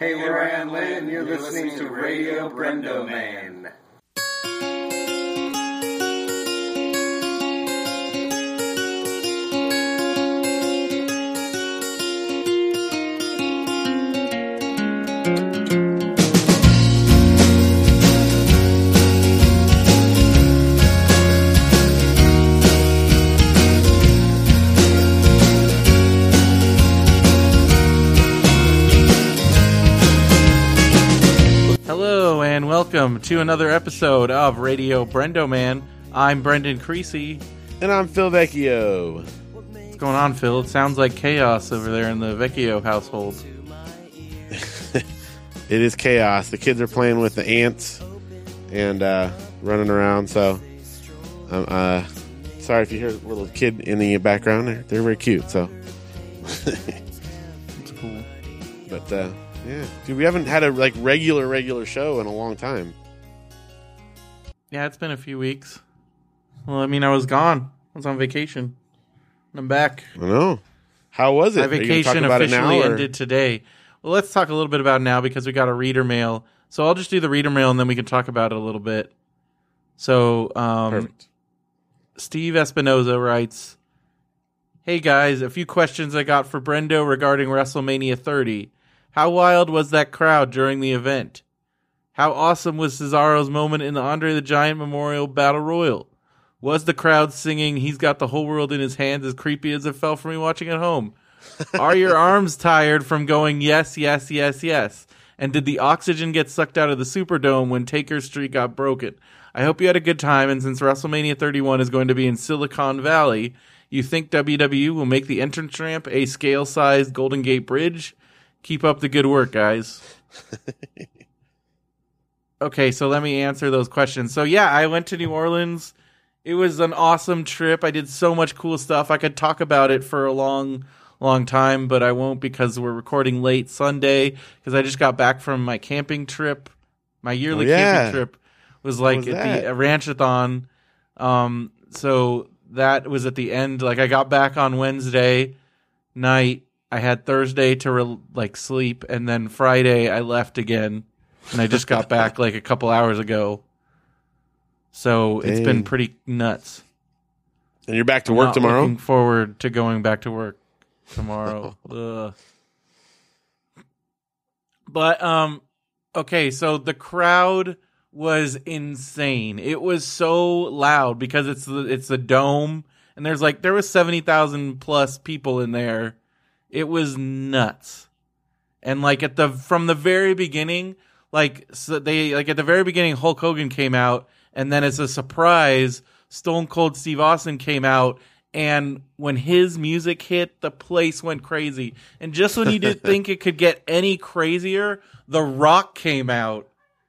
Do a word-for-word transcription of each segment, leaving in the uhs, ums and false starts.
Hey, we're Ann Lynn, and you're listening to Radio Brendo Man. Welcome to another episode of Radio Brendo Man. I'm Brendan Creasy. And I'm Phil Vecchio. What's going on, Phil? It sounds like chaos over there in the Vecchio household. It is chaos. The kids are playing with the ants and uh, running around, so I'm uh, sorry if you hear a little kid in the background. They're, they're very cute, so. That's cool. But, uh, yeah. Dude, we haven't had a like regular, regular show in a long time. Yeah, it's been a few weeks. Well, I mean, I was gone. I was on vacation. I'm back. I know. How was it? My vacation officially now, ended today. Well, let's talk a little bit about it now because we got a reader mail. So I'll just do the reader mail and then we can talk about it a little bit. So, um, Perfect. Steve Espinoza writes, "Hey guys, a few questions I got for Brendo regarding WrestleMania thirty. How wild was that crowd during the event? How awesome was Cesaro's moment in the Andre the Giant Memorial Battle Royal? Was the crowd singing 'He's Got the Whole World in His Hands' as creepy as it felt for me watching at home? Are your arms tired from going yes, yes, yes, yes? And did the oxygen get sucked out of the Superdome when Taker's streak got broken? I hope you had a good time, and since WrestleMania thirty-one is going to be in Silicon Valley, you think W W E will make the entrance ramp a scale-sized Golden Gate Bridge? Keep up the good work, guys." Okay, so let me answer those questions. So yeah, I went to New Orleans. It was an awesome trip. I did so much cool stuff. I could talk about it for a long, long time, but I won't because we're recording late Sunday because I just got back from my camping trip. My yearly oh, yeah. camping trip was like was at that? the a Ranchathon. Um, so that was at the end. Like I got back on Wednesday night. I had Thursday to re- like sleep, and then Friday I left again, and I just got back like a couple hours ago. So Dang. It's been pretty nuts. And you're back to I'm work not tomorrow? Looking forward to going back to work tomorrow. Ugh. But um, okay, so the crowd was insane. It was so loud because it's the it's the dome, and there's like there was seventy thousand plus people in there. It was nuts. And like at the from the very beginning, like so they like at the very beginning Hulk Hogan came out, and then as a surprise, Stone Cold Steve Austin came out, and when his music hit, the place went crazy. And just when you didn't think it could get any crazier, The Rock came out.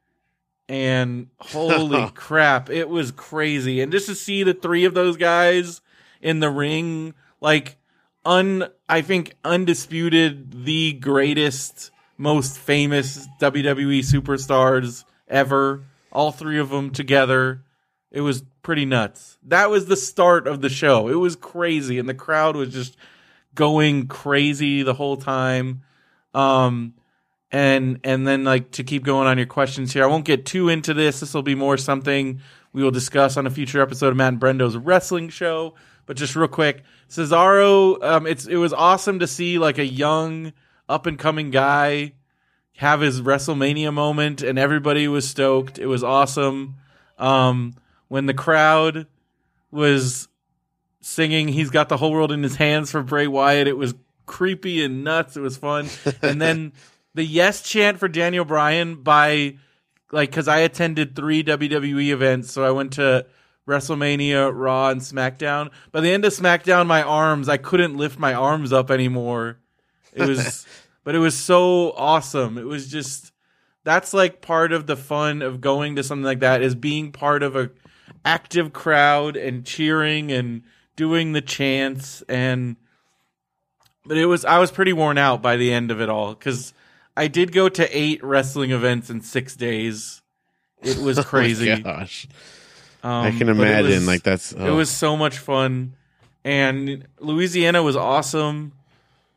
And holy crap, it was crazy. And just to see the three of those guys in the ring, like Un, I think undisputed the greatest, most famous W W E superstars ever. All three of them together. It was pretty nuts. That was the start of the show. It was crazy, and the crowd was just going crazy the whole time. Um, and and then like to keep going on your questions here, I won't get too into this. This will be more something we will discuss on a future episode of Matt and Brendo's wrestling show. But just real quick, Cesaro, um, it's it was awesome to see like a young, up and coming guy have his WrestleMania moment, and everybody was stoked. It was awesome. Um, when the crowd was singing "He's Got the Whole World in His Hands" for Bray Wyatt, it was creepy and nuts. It was fun. And then the yes chant for Daniel Bryan by like because I attended three W W E events, so I went to WrestleMania, Raw, and SmackDown. By the end of SmackDown, my arms, I couldn't lift my arms up anymore. It was, but it was so awesome. It was just, that's like part of the fun of going to something like that is being part of a active crowd and cheering and doing the chants. And, but it was, I was pretty worn out by the end of it all because I did go to eight wrestling events in six days. It was crazy. Oh my gosh. Um, I can imagine, was, like that's. Oh. It was so much fun, and Louisiana was awesome.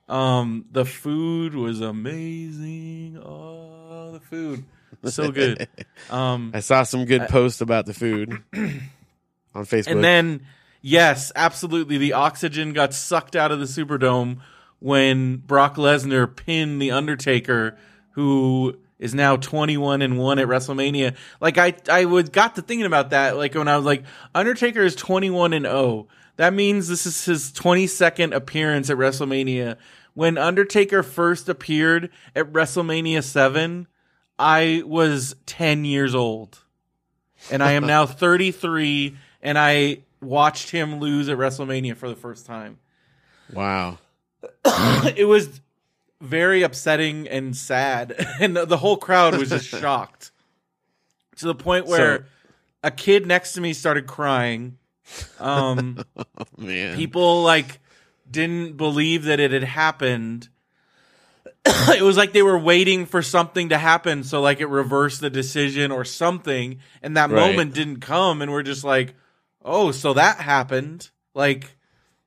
Um, the food was amazing. Oh, the food. So good. Um, I saw some good posts about the food on Facebook. And then, yes, absolutely, the oxygen got sucked out of the Superdome when Brock Lesnar pinned The Undertaker, who is now twenty-one and one at WrestleMania. Like, I, I was, got to thinking about that, like, when I was like, Undertaker is twenty-one and oh. That means this is his twenty-second appearance at WrestleMania. When Undertaker first appeared at WrestleMania seven, I was ten years old. And I am now thirty-three, and I watched him lose at WrestleMania for the first time. Wow. It was very upsetting and sad. And the whole crowd was just shocked. To the point where So- a kid next to me started crying. Um, Oh, man. people, like, didn't believe that it had happened. It was like they were waiting for something to happen, so like it reversed the decision or something, and that Right. moment didn't come, and we're just like, oh, so that happened. Like,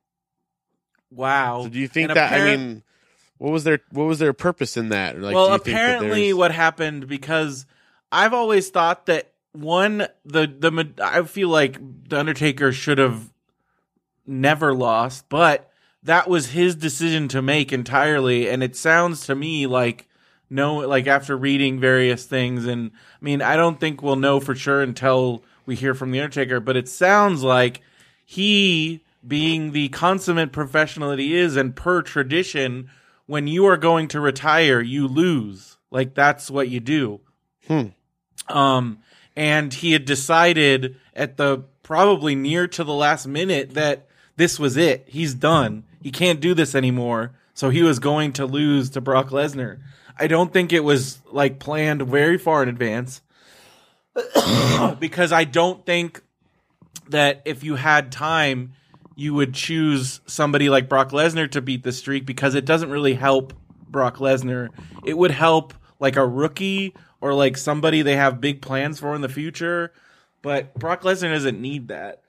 wow. So do you think And that, I apparent- mean, what was their what was their purpose in that? Like, well, do you think that apparently there's- what happened, because I've always thought that one, the the I feel like the Undertaker should have never lost, but that was his decision to make entirely, and it sounds to me like no, like after reading various things, and I mean, I don't think we'll know for sure until we hear from the Undertaker, but it sounds like he, being the consummate professional that he is, and per tradition, when you are going to retire, you lose. Like, that's what you do. Hmm. Um, and he had decided at the probably near to the last minute that this was it. He's done. He can't do this anymore. So he was going to lose to Brock Lesnar. I don't think it was like planned very far in advance. Because I don't think that if you had time, you would choose somebody like Brock Lesnar to beat the streak, because it doesn't really help Brock Lesnar. It would help like a rookie or like somebody they have big plans for in the future. But Brock Lesnar doesn't need that.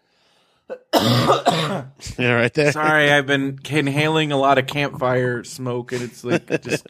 Yeah, right there. Sorry, I've been inhaling a lot of campfire smoke, and it's like just.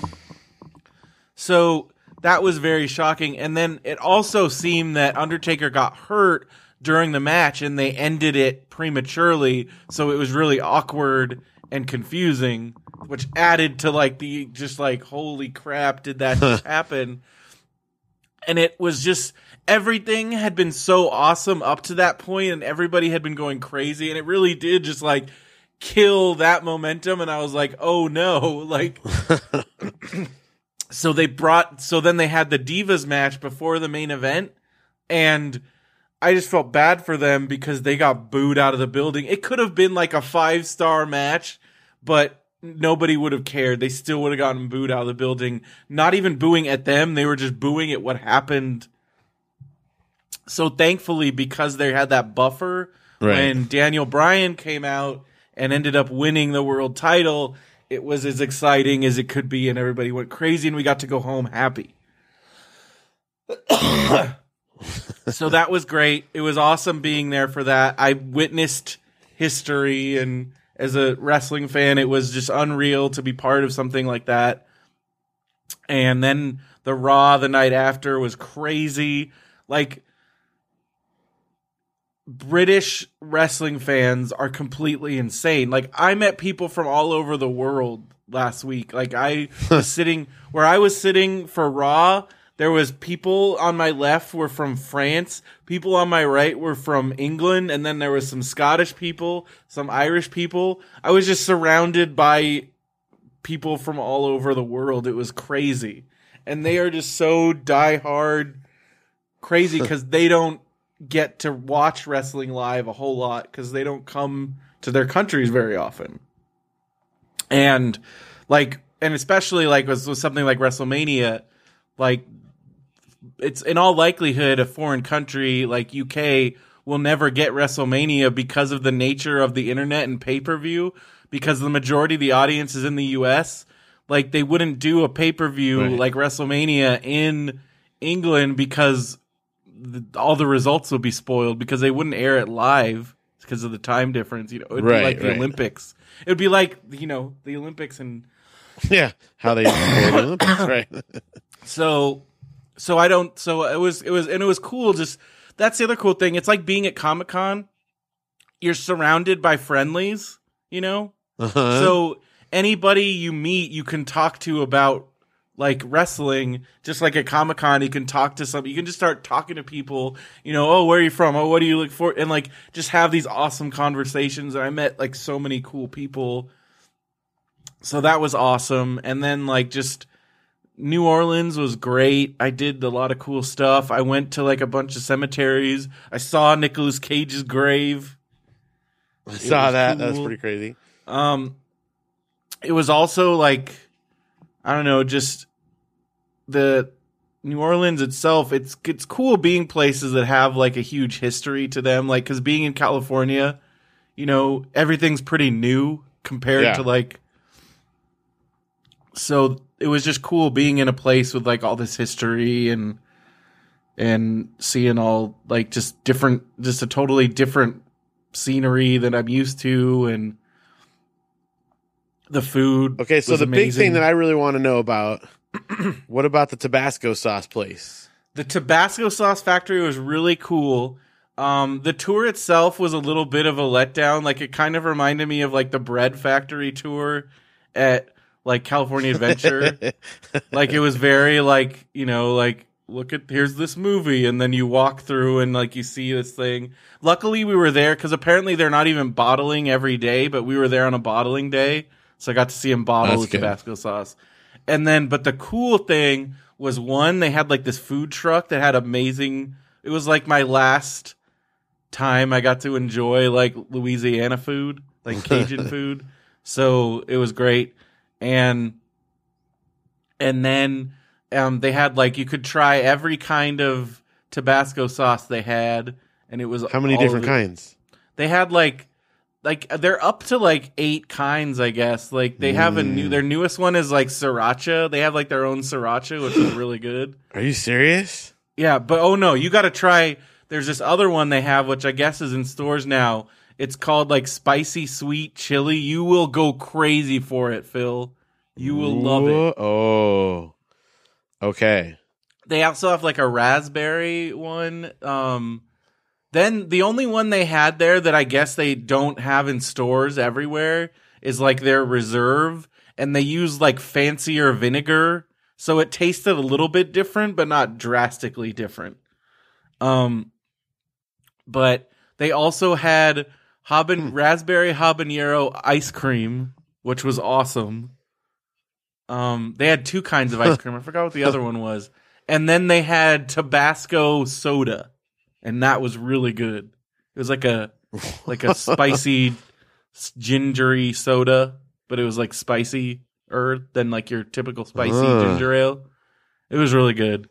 So that was very shocking. And then it also seemed that Undertaker got hurt during the match, and they ended it prematurely. So it was really awkward and confusing, which added to like the just like, holy crap, did that just happen? And it was just, everything had been so awesome up to that point, and everybody had been going crazy, and it really did just like kill that momentum. And I was like, oh no, like. So they brought, so then they had the Divas match before the main event, and I just felt bad for them because they got booed out of the building. It could have been like a five star match, but nobody would have cared. They still would have gotten booed out of the building. Not even booing at them. They were just booing at what happened. So thankfully, because they had that buffer, Right. when Daniel Bryan came out and ended up winning the world title, it was as exciting as it could be, and everybody went crazy, and we got to go home happy. So that was great. It was awesome being there for that. I witnessed history, and as a wrestling fan, it was just unreal to be part of something like that. And then the Raw the night after was crazy. Like, British wrestling fans are completely insane. Like, I met people from all over the world last week. Like, I was sitting where I was sitting for Raw. There was people on my left were from France. People on my right were from England. And then there was some Scottish people, some Irish people. I was just surrounded by people from all over the world. It was crazy. And they are just so diehard crazy because they don't get to watch wrestling live a whole lot because they don't come to their countries very often. And like, and especially like with, with something like WrestleMania, like it's in all likelihood a foreign country like U K will never get WrestleMania because of the nature of the internet and pay-per-view, because the majority of the audience is in the U S. Like, they wouldn't do a pay-per-view Right. like WrestleMania in England because the, all the results would be spoiled, because they wouldn't air it live because of the time difference. You know, it'd Right, be like the right. Olympics. It would be like you know the Olympics, and Yeah, how they play the Olympics, right? so so I don't. So it was it was and it was cool. Just that's the other cool thing. It's like being at Comic-Con. You're surrounded by friendlies, you know. Uh-huh. So anybody you meet, you can talk to about like wrestling. Just like at Comic-Con, you can talk to some. You can just start talking to people. You know, oh, where are you from? Oh, what do you look for? And like just have these awesome conversations. And I met like so many cool people. So that was awesome. And then like just New Orleans was great. I did a lot of cool stuff. I went to like a bunch of cemeteries. I saw Nicolas Cage's grave. I saw was that. That was cool. pretty crazy. Um, it was also like, I don't know, just the New Orleans itself. It's it's cool being places that have like a huge history to them. Like, because being in California, you know, everything's pretty new compared Yeah. to like. So it was just cool being in a place with like all this history and and seeing all like just different, just a totally different scenery that I'm used to, and the food. Okay, so was the big amazing. thing that I really want to know about, what about the Tabasco sauce place? The Tabasco sauce factory was really cool. Um, the tour itself was a little bit of a letdown. Like it kind of reminded me of like the bread factory tour at like California Adventure. Like it was very like, you know, like look at, here's this movie. And then you walk through and like you see this thing. Luckily we were there because apparently they're not even bottling every day, but we were there on a bottling day. So I got to see them bottle That's the good. Tabasco sauce. And then, but the cool thing was one, they had like this food truck that had amazing, it was like my last time I got to enjoy like Louisiana food, like Cajun food. So it was great. And, and then, um, they had like, you could try every kind of Tabasco sauce they had. And it was How many all different of it. kinds? They had like, like they're up to like eight kinds, I guess. Like they have a new, their newest one is like sriracha. They have like their own sriracha, which is really good. Are you serious? Yeah, but oh no, you got to try. There's this other one they have, which I guess is in stores now. It's called like spicy sweet chili. You will go crazy for it, Phil. You will love it. Oh, okay. They also have like a raspberry one. Um, then the only one they had there that I guess they don't have in stores everywhere is like their reserve, and they use like fancier vinegar, so it tasted a little bit different, but not drastically different. Um, but they also had haban- raspberry habanero ice cream, which was awesome. Um, they had two kinds of ice cream. I forgot what the other one was. And then they had Tabasco soda, and that was really good. It was like a like a spicy, gingery soda, but it was like spicier than like your typical spicy Uh. ginger ale. It was really good.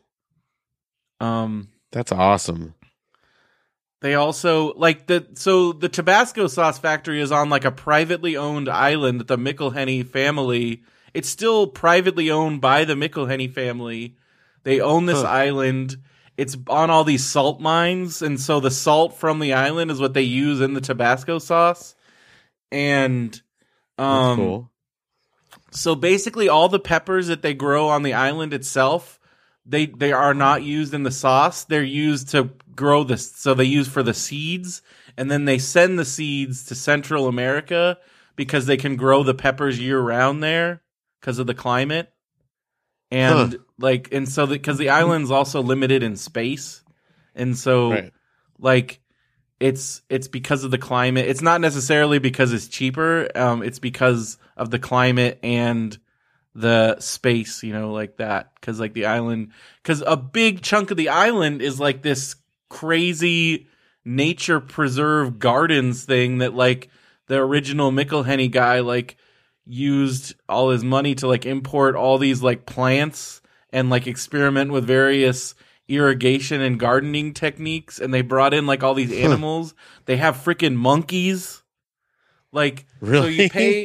Um, That's awesome. they also like the so the Tabasco sauce factory is on like a privately owned island that the McIlhenny family. It's still privately owned by the McIlhenny family. They own this Huh. island. It's on all these salt mines, and so the salt from the island is what they use in the Tabasco sauce. And um, That's cool. so basically, all the peppers that they grow on the island itself, they they are not used in the sauce. They're used to grow this. So they use for the seeds, and then they send the seeds to Central America because they can grow the peppers year round there because of the climate. And Huh. like, and so because the, the island's also limited in space, and so Right. like it's it's because of the climate. It's not necessarily because it's cheaper. Um, it's because of the climate and the space, you know, like that. Because like the island, because a big chunk of the island is like this crazy nature preserve gardens thing that like the original McIlhenny guy like used all his money to like import all these like plants and like experiment with various irrigation and gardening techniques, and they brought in like all these animals. They have freaking monkeys. Like so Really? you pay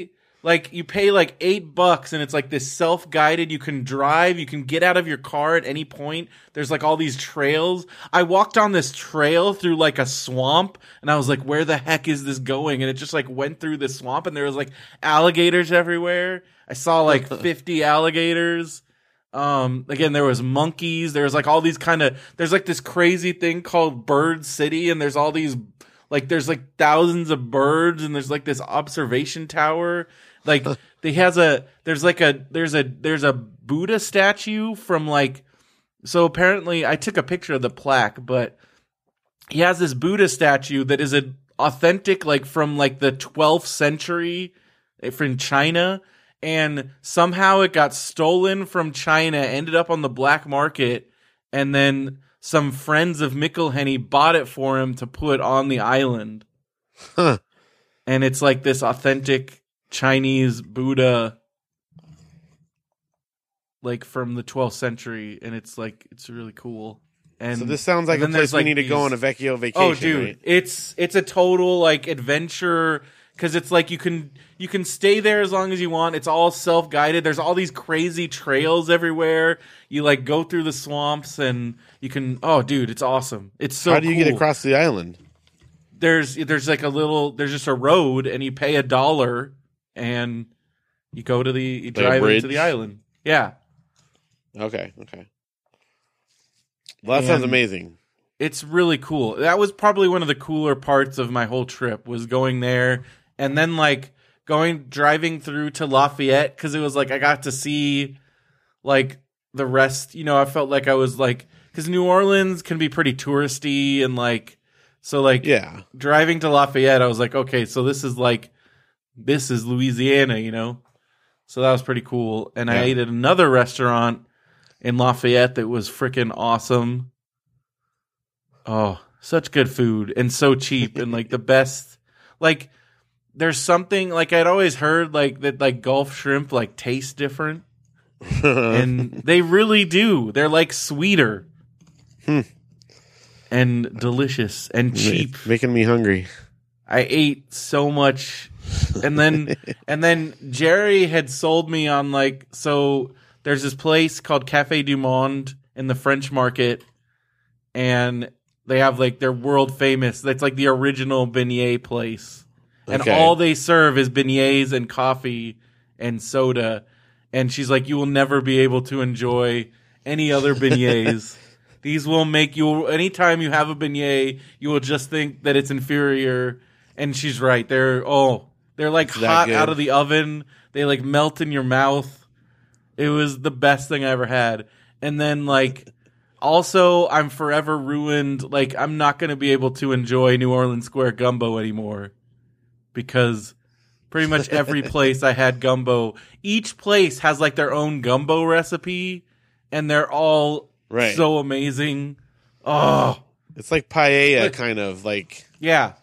like you pay like eight bucks and it's like this self-guided, you can drive, you can get out of your car at any point. There's like all these trails. I walked on this trail through like a swamp and I was like, where the heck is this going? And it just like went through this swamp and there was like alligators everywhere. I saw like fifty alligators. Um, again, there was monkeys. There was like all these kind of, there's like this crazy thing called Bird City and there's all these, like there's like thousands of birds and there's like this observation tower. Like they has a there's like a there's a there's a Buddha statue from like so apparently I took a picture of the plaque, but he has this Buddha statue that is an authentic like from like the twelfth century from China, and somehow it got stolen from China, ended up on the black market, and then some friends of Mikkelhenny bought it for him to put on the island. Huh. And it's like this authentic Chinese Buddha, like from the twelfth century, and it's like it's really cool. And so this sounds like a place we like need these... to go on a Vecchio vacation. Oh, dude, right? it's it's a total like adventure because it's like you can you can stay there as long as you want. It's all self guided. There's all these crazy trails everywhere. You like go through the swamps and you can. Oh, dude, it's awesome. It's so. How do you cool. get across the island? There's there's like a little. There's just a road, and you pay a dollar. And you go to the you like drive into the island. Yeah. Okay. Okay. Well, that and sounds amazing. It's really cool. That was probably one of the cooler parts of my whole trip was going there, and then like going driving through to Lafayette because it was like I got to see like the rest. You know, I felt like I was like because New Orleans can be pretty touristy and like so like yeah. Driving to Lafayette, I was like, okay, so this is like. This is Louisiana, you know? So that was pretty cool. And yeah. I ate at another restaurant in Lafayette that was freaking awesome. Oh, such good food and so cheap and like the best. Like, there's something, like I'd always heard like that like Gulf shrimp like taste different. And they really do. They're like sweeter. Hmm. And delicious and cheap. Making me hungry. I ate so much. And then and then Jerry had sold me on like so there's this place called Café du Monde in the French Market and they have like they're world famous. That's like the original beignet place. And okay. all they serve is beignets and coffee and soda. And she's like, you will never be able to enjoy any other beignets. These will make you anytime you have a beignet, you will just think that it's inferior. And she's right. They're oh They're like hot out of the oven. They like melt in your mouth. It was the best thing I ever had. And then like also I'm forever ruined. Like I'm not going to be able to enjoy New Orleans Square gumbo anymore because pretty much every place I had gumbo, each place has like their own gumbo recipe and they're all right. so amazing. Oh, it's like paella like, kind of like yeah.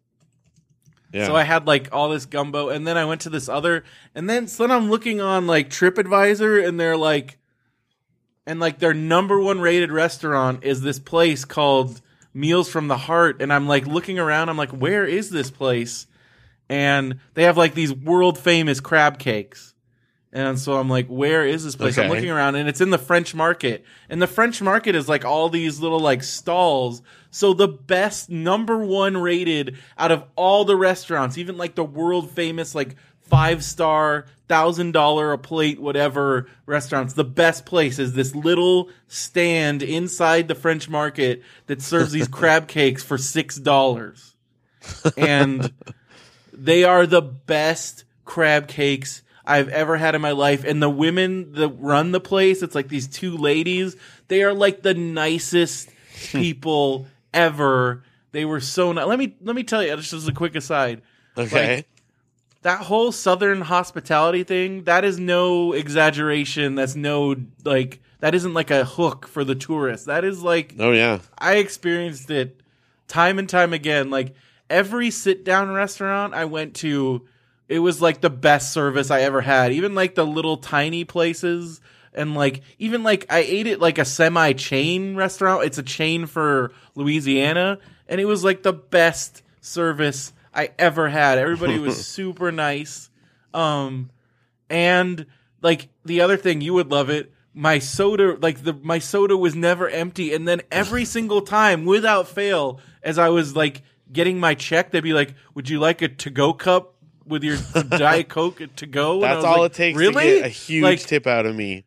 Yeah. So I had like all this gumbo, and then I went to this other, and then so then I'm looking on like TripAdvisor, and they're like, and like their number one rated restaurant is this place called Meals from the Heart, and I'm like looking around, I'm like, where is this place? And they have like these world famous crab cakes. And so I'm like, where is this place? Okay. I'm looking around and it's in the French Market. And the French Market is like all these little like stalls. So the best number one rated out of all the restaurants, even like the world famous like five star, thousand dollar a plate, whatever restaurants, the best place is this little stand inside the French Market that serves these crab cakes for six dollars. And they are the best crab cakes I've ever had in my life. And the women that run the place, it's like these two ladies. They are like the nicest people ever. They were so nice. Let me, let me tell you, just as a quick aside. Okay. Like, that whole Southern hospitality thing, that is no exaggeration. That's no, like, that isn't like a hook for the tourist. That is like, oh yeah. I experienced it time and time again. Like, every sit down restaurant I went to, it was like the best service I ever had. Even like the little tiny places. And like, even like I ate at like a semi chain restaurant. It's a chain for Louisiana. And it was like the best service I ever had. Everybody was super nice. Um, and like the other thing, you would love it. My soda, like the my soda was never empty, and then every single time, without fail, as I was like getting my check, they'd be like, "Would you like a to-go cup with your Diet Coke to go?" And That's I was all like, it takes really? to get a huge like, tip out of me.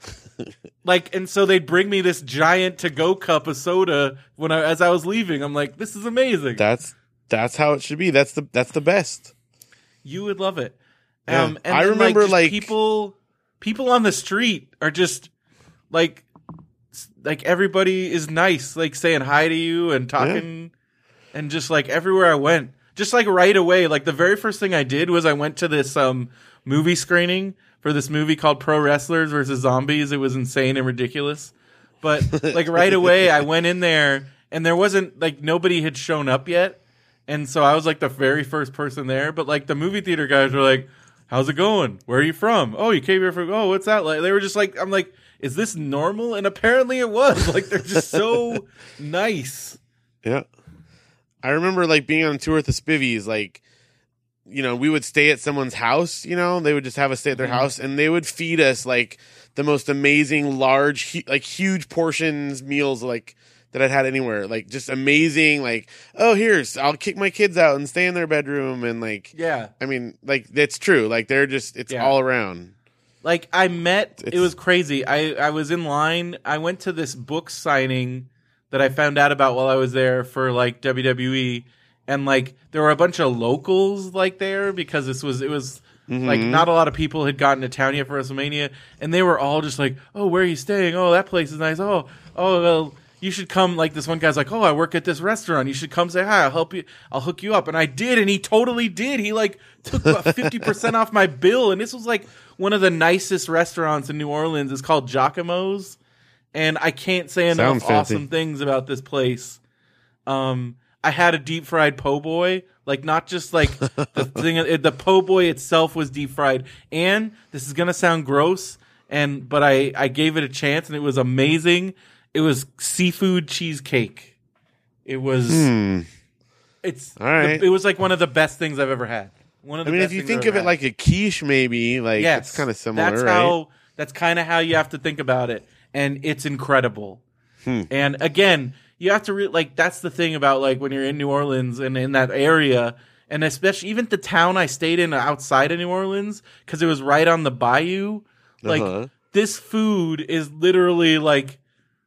Like, and so they'd bring me this giant to-go cup of soda when I, as I was leaving. I'm like, this is amazing. That's that's how it should be. That's the that's the best. You would love it. Yeah. Um, and I then, remember, just like- people, people on the street are just like, like everybody is nice, like saying hi to you and talking, and just like everywhere I went, just like right away. Like the very first thing I did was I went to this um movie screening for this movie called Pro Wrestlers versus Zombies. It was insane and ridiculous. But like right away I went in there and there wasn't like nobody had shown up yet. And so I was like the very first person there. But like the movie theater guys were like, "How's it going? Where are you from? Oh, you came here from, oh, what's that like?" They were just like, I'm like, is this normal? And apparently it was. Like they're just so nice. Yeah. I remember like being on tour with the Spivvies, like, you know, we would stay at someone's house, you know, they would just have us stay at their Mhm. house and they would feed us like the most amazing, large, hu- like huge portions meals, like that I'd had anywhere. Like just amazing, like, oh, here's, I'll kick my kids out and stay in their bedroom. And like, Yeah. I mean, like that's true. Like they're just, it's Yeah. all around. Like I met, it It's- was crazy. I, I was in line. I went to this book signing that I found out about while I was there for like W W E. And like there were a bunch of locals like there because this was, it was like Mhm. not a lot of people had gotten to town yet for WrestleMania. And they were all just like, "Oh, where are you staying? Oh, that place is nice. Oh, oh, well, you should come." Like this one guy's like, "Oh, I work at this restaurant. You should come say hi. I'll help you. I'll hook you up." And I did. And he totally did. He like took about fifty percent off my bill. And this was like one of the nicest restaurants in New Orleans. It's called Giacomo's. And I can't say enough Sounds fancy. awesome things about this place. Um, I had a deep fried po' boy, like not just like the thing. it- The po' boy itself was deep fried, and this is gonna sound gross, and but I I gave it a chance, and it was amazing. It was seafood cheesecake. It was. Hmm. It's All right. the- it was like one of the best things I've ever had. One of I the mean, best if you things think I've of ever it had. like a quiche, maybe, like Yes, it's kind of similar, That's right? how. That's kind of how you have to think about it, and it's incredible. Hmm. And again, you have to re- like that's the thing about like when you're in New Orleans and in that area, and especially even the town I stayed in outside of New Orleans because it was right on the bayou. Like Uh-huh. this food is literally like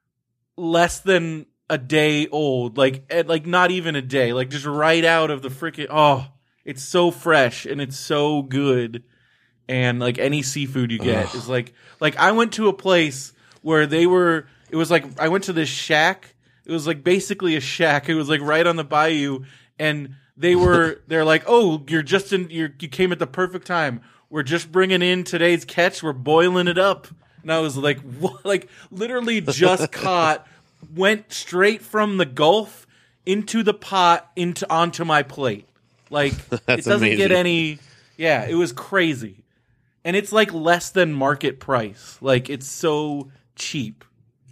less than a day old, like at, like not even a day, like just right out of the freaking. Oh, it's so fresh and it's so good. And like any seafood you get Ugh. is like like I went to a place where they were. It was like I went to this shack. It was like basically a shack. It was like right on the bayou, and they were they're like, "Oh, you're just in. You're, you came at the perfect time. We're just bringing in today's catch. We're boiling it up." And I was like, "What?" Like literally just caught, went straight from the Gulf into the pot into onto my plate. Like it That's doesn't get amazing. any. Yeah, it was crazy, and it's like less than market price. Like it's so cheap.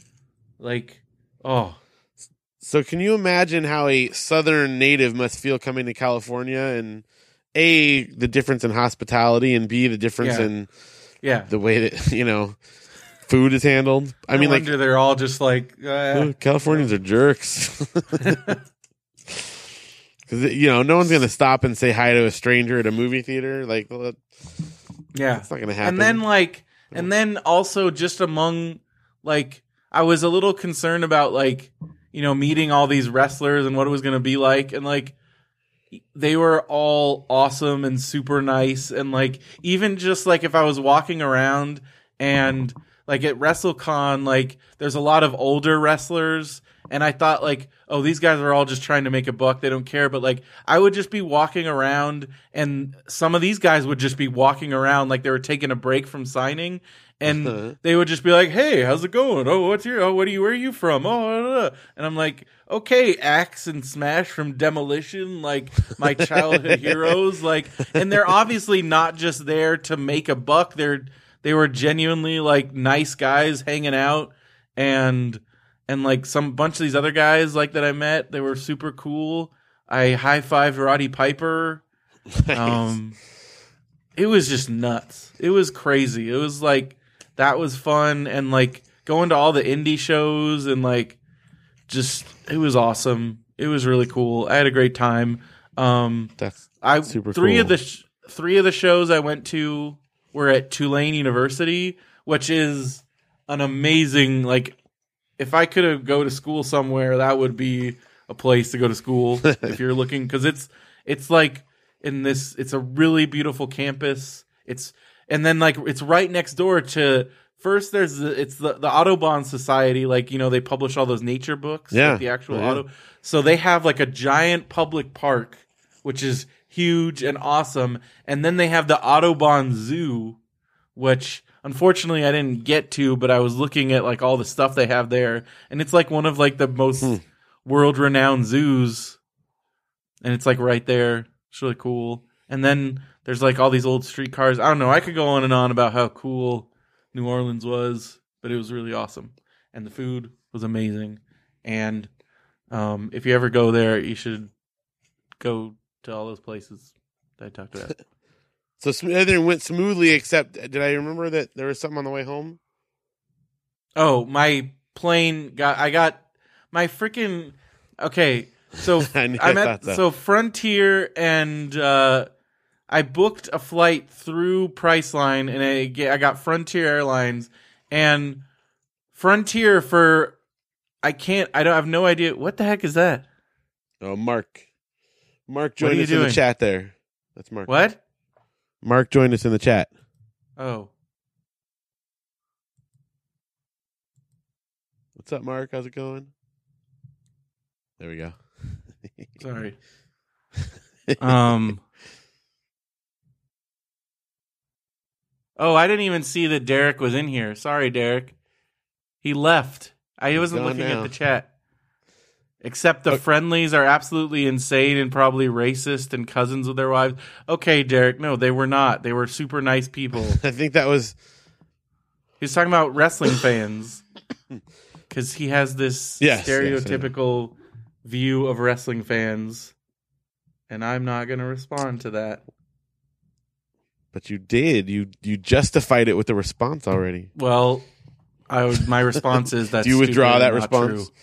Like, oh. So can you imagine how a Southern native must feel coming to California and A, the difference in hospitality, and B, the difference Yeah. in Yeah. the way that, you know, food is handled? I No mean, like, wonder they're all just like, uh, oh, Californians are jerks. Because, you know, no one's going to stop and say hi to a stranger at a movie theater. Like, well, that- yeah. that's not going to happen. And then like, and then also just among like, I was a little concerned about like, you know, meeting all these wrestlers and what it was going to be like. And like, they were all awesome and super nice. And like, even just like if I was walking around and like at WrestleCon, like there's a lot of older wrestlers. And I thought like, oh, these guys are all just trying to make a buck. They don't care. But like, I would just be walking around and some of these guys would just be walking around like they were taking a break from signing. And they would just be like, "Hey, how's it going? Oh, what's your, oh, what are you, where are you from? Oh, blah, blah, blah." And I'm like, okay, Axe and Smash from Demolition, like my childhood heroes. Like, and they're obviously not just there to make a buck. They're, they were genuinely like nice guys hanging out. And, and like some bunch of these other guys like that I met, they were super cool. I high-fived Roddy Piper. Nice. Um, it was just nuts. It was crazy. It was like that was fun, and like going to all the indie shows and like just it was awesome. It was really cool. I had a great time. Um, That's I super three cool. of the sh- three of the shows I went to were at Tulane University, which is an amazing like. If I could have go to school somewhere, that would be a place to go to school. If you're looking, because it's it's like in this, it's a really beautiful campus. It's and then like it's right next door to. First, there's the, it's the the Audubon Society. Like you know, they publish all those nature books. Yeah. Like the actual Oh, yeah. auto. So they have like a giant public park, which is huge and awesome. And then they have the Audubon Zoo, which unfortunately I didn't get to, but I was looking at like all the stuff they have there, and it's like one of like the most Hmm. world renowned zoos, and it's like right there. It's really cool. And then there's like all these old streetcars. I don't know. I could go on and on about how cool New Orleans was, but it was really awesome, and the food was amazing. And um, if you ever go there, you should go to all those places that I talked about. So sm- everything went smoothly, except did I remember that there was something on the way home? Oh, my plane got. I got my freaking. Okay, so I knew- I'm I at thought so. so Frontier, and uh, I booked a flight through Priceline, and I get, I got Frontier Airlines, and Frontier for. I can't. I don't I have no idea what the heck is that. Oh, Mark. Mark What are joined you us in the doing? chat there. That's Mark. What? Mark joined us in the chat. Oh, What's up, Mark? How's it going? There we go. sorry. um. Oh, I didn't even see that Derek was in here. Sorry, Derek. He left. I wasn't gone looking now. at the chat. Except the Okay. friendlies are absolutely insane and probably racist and cousins with their wives. Okay, Derek. No, they were not. They were super nice people. I think that was He was talking about wrestling fans. Because he has this Yes, yes, I know. stereotypical view of wrestling fans. And I'm not going to respond to that. but you did. You you justified it with the response already. Well, I would, my response is that's Do you withdraw stupid that and not response? true.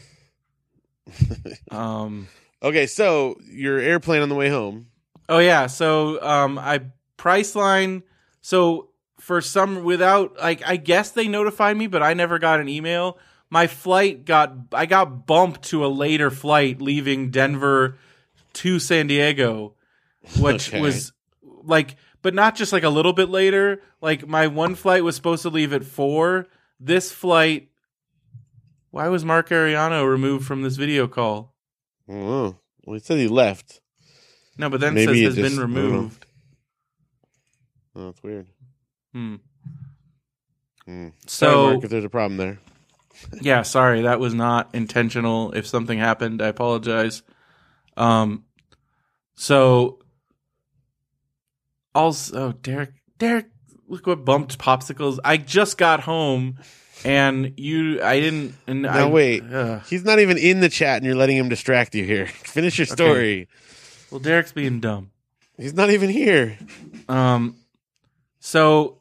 Um. Okay, so your airplane on the way home. Oh yeah. So um, I Priceline. So for some, without like, I guess they notified me, but I never got an email. My flight got, I got bumped to a later flight leaving Denver to San Diego, which Okay. was like, but not just like a little bit later. Like my one flight was supposed to leave at four. This flight. Why was Mark Ariano removed from this video call? I don't know. Well, he said he left. No, but then Maybe it says it has just- been I don't know. removed. Oh, that's weird. Hmm. Hmm. Sorry, So Mark, if there's a problem there. yeah, sorry, that was not intentional. If something happened, I apologize. Um, so also, oh, Derek, Derek, look what bumped popsicles. I just got home, and you, I didn't. And Now I, wait, ugh. he's not even in the chat, and you're letting him distract you here. Finish your story. Well, Derek's being dumb. He's not even here. Um, so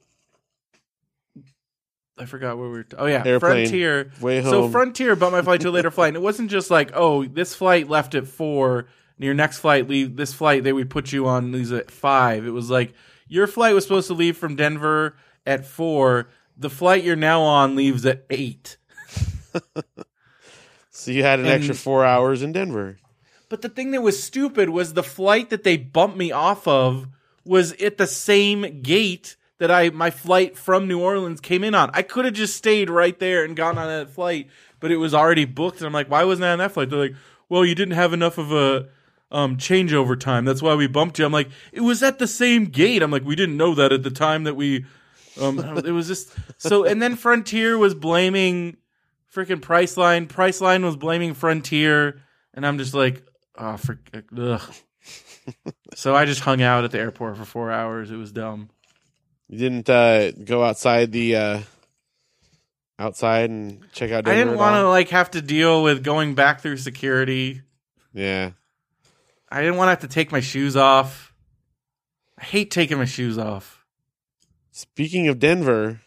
I forgot where we were. T- oh yeah, Airplane, Frontier. way So home. Frontier bumped my flight to a later flight, and it wasn't just like, oh, this flight left at four. And your next flight leave. This flight they would put you on leaves at five. It was like your flight was supposed to leave from Denver at four. The flight you're now on leaves at eight. So you had an And- extra four hours in Denver. But the thing that was stupid was the flight that they bumped me off of was at the same gate that I my flight from New Orleans came in on. I could have just stayed right there and gone on that flight, but it was already booked. And I'm like, why wasn't I on that flight? They're like, well, you didn't have enough of a um, changeover time. That's why we bumped you. I'm like, it was at the same gate. I'm like, we didn't know that at the time that we. Um, it was just so. And then Frontier was blaming freaking Priceline. Priceline was blaming Frontier, and I'm just like, oh, for, ugh. So I just hung out at the airport for four hours. It was dumb. You didn't uh, go outside the uh, outside and check out Denver. I didn't at want to all? like have to deal with going back through security. Yeah. I didn't want to have to take my shoes off. I hate taking my shoes off. Speaking of Denver,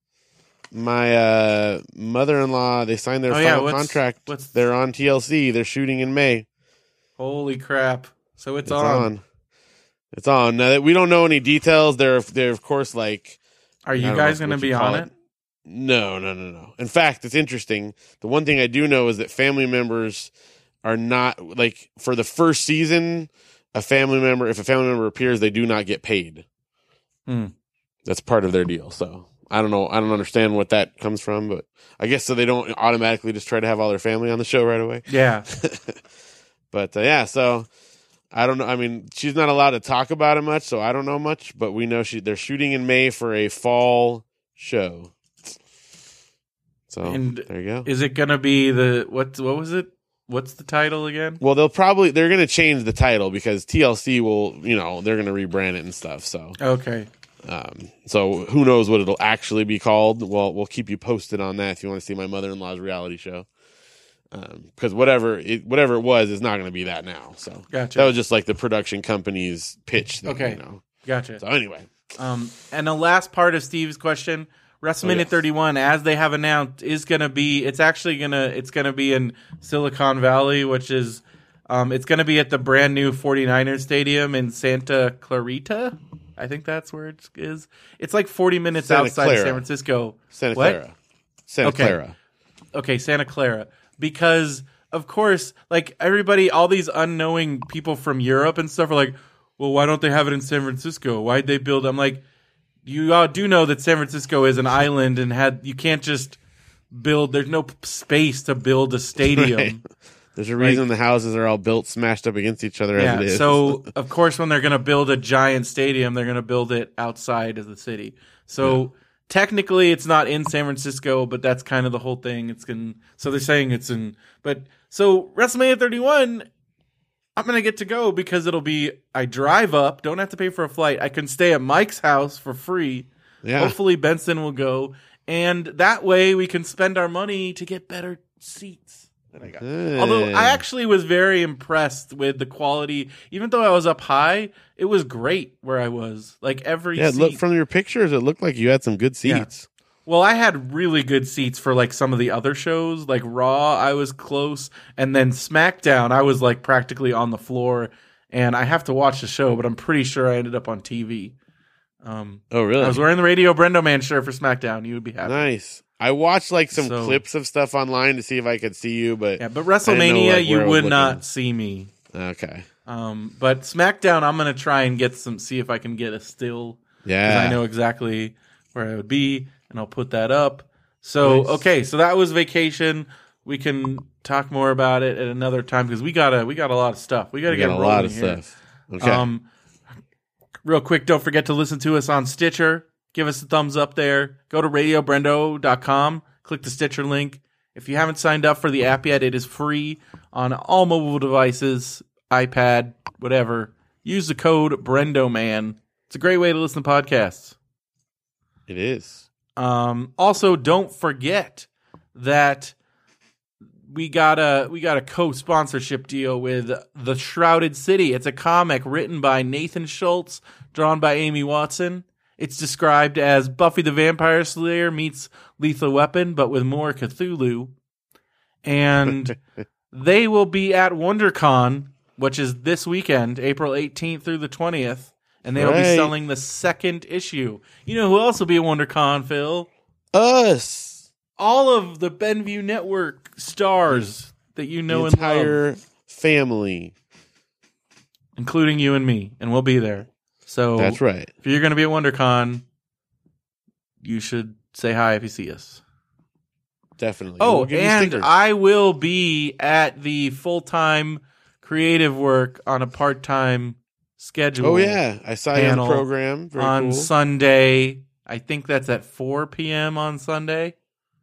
my uh, mother-in-law, they signed their Oh, yeah, final what's- contract. what's- They're on T L C. They're shooting in May. Holy crap. So it's, It's on. on. It's on. Now, we don't know any details. They're, they're of course, like... Are I you don't guys know going to what be you call on it? No, no, no, no. In fact, it's interesting. The one thing I do know is that family members are not, like, for the first season, a family member, if a family member appears, they do not get paid. Hmm. That's part of their deal. So I don't know. I don't understand what that comes from, but I guess so they don't automatically just try to have all their family on the show right away. Yeah. But uh, yeah, so I don't know. I mean, she's not allowed to talk about it much, so I don't know much. But we know she they're shooting in May for a fall show. So And there you go. Is it going to be the, what, what was it? What's the title again? Well, they'll probably they're going to change the title because T L C will, you know, they're going to rebrand it and stuff. So Okay. Um, so who knows what it'll actually be called? Well, we'll keep you posted on that if you want to see my mother-in-law's reality show. Um, because whatever it whatever it was is not going to be that now. So Gotcha. that was just like the production company's pitch thing, Okay. you know. Gotcha. So anyway, Um, and the last part of Steve's question, WrestleMania Oh, yes. thirty-one, as they have announced, is going to be, it's actually going to, it's going to be in Silicon Valley, which is, um, it's going to be at the brand new 49ers Stadium in Santa Clarita. I think that's where it is. It's like forty minutes Santa outside Clara. of San Francisco. Santa What? Clara, Santa Okay. Clara. Okay, Santa Clara. Because, of course, like everybody, all these unknowing people from Europe and stuff are like, well, why don't they have it in San Francisco? Why'd they build? I'm like, you all do know that San Francisco is an island and had you can't just build. There's no p- space to build a stadium. Right. There's a reason the houses are all built smashed up against each other Yeah. as it is. So of course, when they're going to build a giant stadium, they're going to build it outside of the city. So technically, it's not in San Francisco, but that's kind of the whole thing. It's going. So they're saying it's in. But so WrestleMania thirty-one. I'm going to get to go because it'll be, I drive up, don't have to pay for a flight. I can stay at Mike's house for free. yeah, Hopefully Benson will go. And that way we can spend our money to get better seats that I got. Hey. Although I actually was very impressed with the quality. Even though I was up high, it was great where I was. Like every yeah. seat. Look from your pictures, it looked like you had some good Yeah. seats. Well, I had really good seats for like some of the other shows, like Raw, I was close, and then SmackDown, I was like practically on the floor. And I have to watch the show, but I'm pretty sure I ended up on T V. Um, Oh, really? I was wearing the Radio Brendo Man shirt for SmackDown. You would be happy. Nice. I watched like some So- clips of stuff online to see if I could see you, but Yeah, but I didn't know, WrestleMania, like, you where I was would looking. not see me. Okay. Um, but SmackDown, I'm gonna try and get some, see if I can get a still. 'Cause Yeah. I know exactly where I would be, and I'll put that up. So, Nice. okay, so that was vacation. We can talk more about it at another time because we gotta, we got a lot of stuff. We gotta We get got a rolling lot of here. stuff. Okay. Um, real quick, don't forget to listen to us on Stitcher. Give us a thumbs up there. Go to radio brendo dot com. Click the Stitcher link. If you haven't signed up for the app yet, it is free on all mobile devices, iPad, whatever. Use the code BrendoMan. It's a great way to listen to podcasts. It is. Um, also, don't forget that we got a we got a co-sponsorship deal with The Shrouded City. It's a comic written by Nathan Schultz, drawn by Amy Watson. It's described as Buffy the Vampire Slayer meets Lethal Weapon, but with more Cthulhu. And they will be at WonderCon, which is this weekend, April eighteenth through the twentieth. And they will be Right. selling the second issue. You know who else will be at WonderCon, Phil? Us. All of the Benview Network stars that you know the and love, entire family. including you and me, and we'll be there. So That's right. if you're going to be at WonderCon, you should say hi if you see us. Definitely. Oh, We'll give you and stickers. I will be at the full-time creative work on a part-time schedule. Oh yeah, I saw you on the panel program. Very on cool. Sunday. I think that's at four p.m. on Sunday.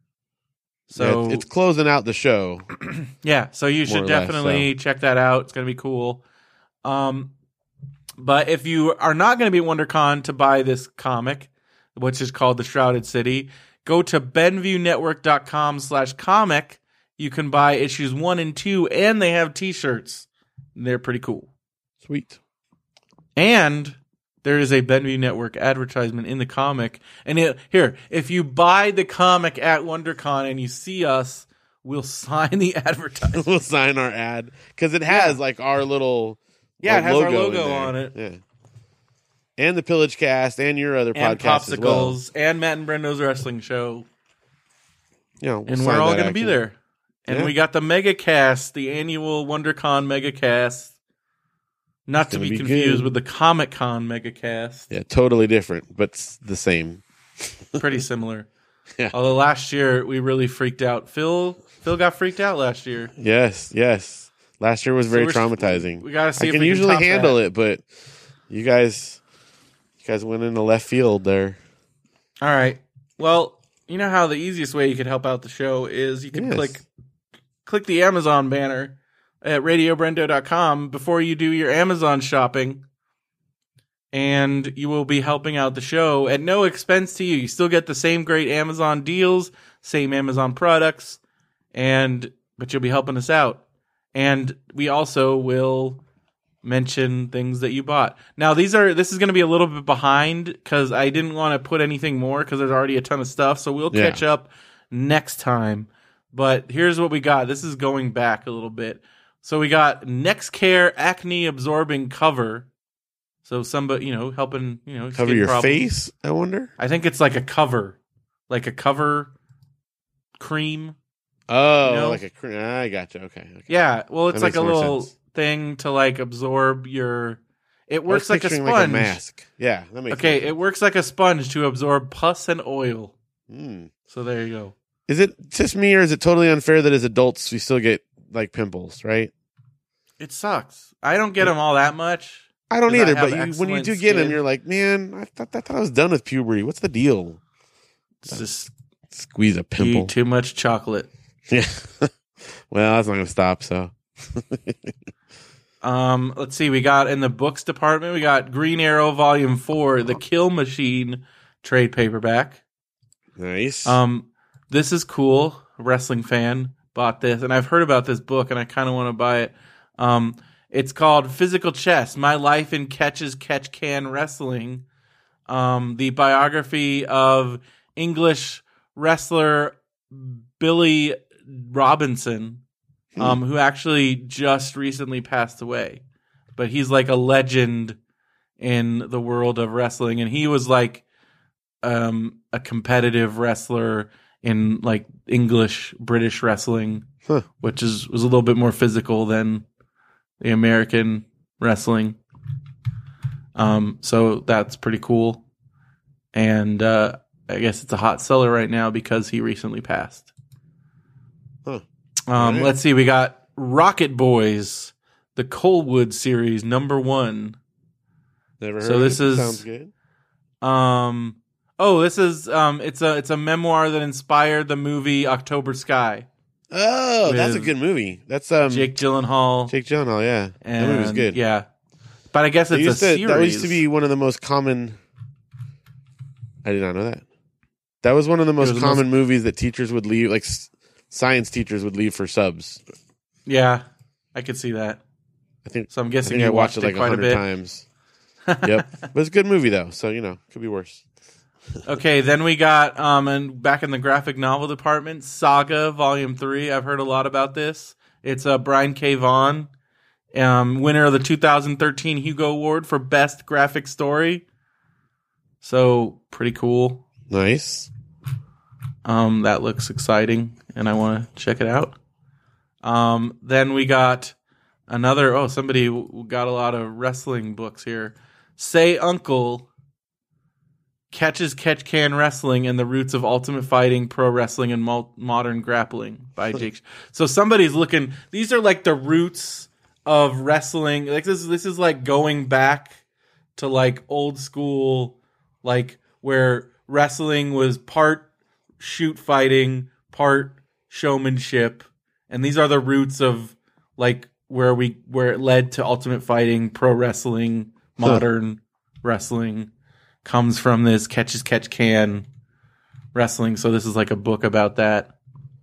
So Yeah, it's, it's closing out the show. yeah, so you More should or less, definitely check that out. It's going to be cool. Um, but if you are not going to be at WonderCon to buy this comic, which is called The Shrouded City, go to benviewnetwork.com slash comic. You can buy issues one and two, and they have T-shirts. They're pretty cool. Sweet. And there is a Benview Network advertisement in the comic. And it, here, if you buy the comic at WonderCon and you see us, we'll sign the advertisement. We'll sign our ad because it has yeah. like our little yeah, it has logo our logo on it. Yeah, and the Pillage Cast and your other and podcasts Popsicles as well. and Matt and Brendo's wrestling show. Yeah, we'll and we're all going to be action. there. And yeah. we got the Mega Cast, the annual WonderCon Mega Cast. Not to be, be confused good. with the Comic Con Mega Cast. Yeah, totally different, but the same. Pretty similar. Yeah. Although last year we really freaked out. Phil Phil got freaked out last year. Yes, yes. Last year was very so traumatizing. We got to see I if can we usually can top handle that. it, but you guys, you guys went into left field there. All right. Well, you know how the easiest way you could help out the show is you can Yes. click click the Amazon banner at radio brendo dot com before you do your Amazon shopping, and you will be helping out the show at no expense to you. You still get the same great Amazon deals, same Amazon products, and but you'll be helping us out. And we also will mention things that you bought. Now, these are this is going to be a little bit behind because I didn't want to put anything more because there's already a ton of stuff. So we'll Yeah. catch up next time. But here's what we got. This is going back a little bit. So we got NextCare acne absorbing cover. So somebody, you know, helping, you know, Cover skin your problems. face, I wonder? I think it's like a cover, like a cover cream. Oh, You know? like a cream. I gotcha. Okay. okay. Yeah. Well, it's That like makes a more little sense. thing to like absorb your. It I was works like a picturing sponge. like a mask. Yeah, that makes Okay, sense. it works like a sponge to absorb pus and oil. Mm. So there you go. Is it just me, or is it totally unfair that as adults we still get like pimples? Right? It sucks. I don't get them all that much. I don't 'Cause I either. have But you, when you excellent do get them, skin. you're like, man, I thought, I thought I was done with puberty. What's the deal? It's just Squeeze a you pimple. eat too much chocolate. Yeah. Well, that's not gonna stop. So Um, let's see. We got in the books department. We got Green Arrow Volume Four, The Kill Machine trade paperback. nice. Um, this is cool. A wrestling fan bought this, and I've heard about this book, and I kind of want to buy it. Um, it's called Physical Chess: My Life in Catches Catch Can Wrestling. Um, the biography of English wrestler Billy Robinson, um, who actually just recently passed away, but he's like a legend in the world of wrestling, and he was like um, a competitive wrestler in like English British wrestling, Huh. which is was a little bit more physical than the American wrestling. Um, so that's pretty cool, and uh, I guess it's a hot seller right now because he recently passed. Huh. Um, Right. Let's see, we got Rocket Boys, the Coalwood series, number one. Never heard so of this it. is- Sounds good. Um, oh, this is um, it's a it's a memoir that inspired the movie October Sky. Oh, that's a with good movie. That's um Jake Gyllenhaal. Jake Gyllenhaal. Yeah, and, that movie was good. Yeah, but I guess They it's used a to- series. that used to be one of the most common. I did not know that. That was one of the most was the common movies that teachers would leave, like s- science teachers would leave for subs. Yeah, I could see that. I think. So I'm I guessing think I you watched it watched like a quite a hundred bit. times. Yep, but it's a good movie though, so you know, could be worse. Okay, then we got um and back in the graphic novel department, Saga Volume Three. I've heard a lot about this. It's uh, Brian K. Vaughan, um, winner of the two thousand thirteen Hugo Award for Best Graphic Story. So pretty cool. Nice. Um, that looks exciting, and I want to check it out. Um, then we got another. Oh, somebody w- got a lot of wrestling books here. Say Uncle. Catches Catch Can Wrestling and the Roots of Ultimate Fighting, Pro Wrestling, and Mul- Modern Grappling by Jake. So somebody's looking. These are like the roots of wrestling. Like this, this is like going back to like old school, like where wrestling was part shoot fighting, part showmanship, and these are the roots of like where we where it led to Ultimate Fighting, Pro Wrestling, Modern Wrestling. Comes from this Catch as Catch Can wrestling. So this is like a book about that.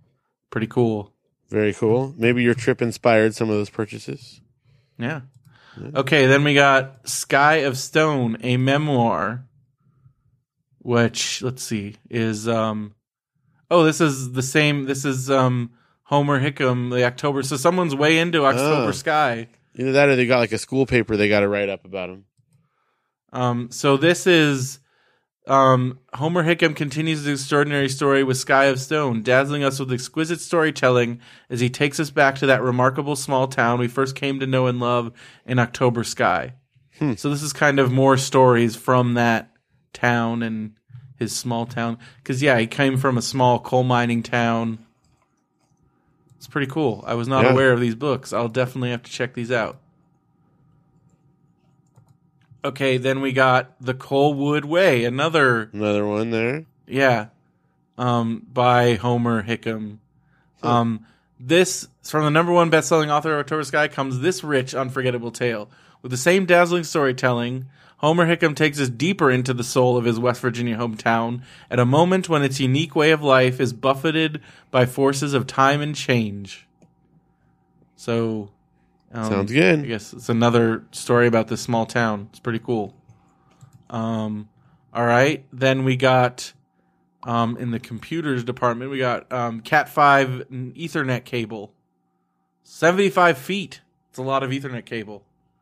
Pretty cool. Very cool. Maybe your trip inspired some of those purchases. Yeah. Okay, then we got Sky of Stone, a memoir, which, let's see, is, um, oh, this is the same, this is um, Homer Hickam, the October, so someone's way into October Oh. Sky. Either that or they got like a school paper they got to write up about him. Um, so this is um, Homer Hickam continues his extraordinary story with Sky of Stone, dazzling us with exquisite storytelling as he takes us back to that remarkable small town we first came to know and love in October Sky. Hmm. So this is kind of more stories from that town and his small town. Because, yeah, he came from a small coal mining town. It's pretty cool. I was not Yeah. aware of these books. I'll definitely have to check these out. Okay, then we got The Coalwood Way, another, Another one there. yeah, um, by Homer Hickam. Huh. Um, this, from the number one best-selling author of October Sky, comes this rich, unforgettable tale. With the same dazzling storytelling, Homer Hickam takes us deeper into the soul of his West Virginia hometown at a moment when its unique way of life is buffeted by forces of time and change. So... Um, Sounds good. I guess it's another story about this small town. It's pretty cool. Um, all right. Then we got, um, in the computers department, we got um, Cat five Ethernet cable. seventy-five feet. It's a lot of Ethernet cable.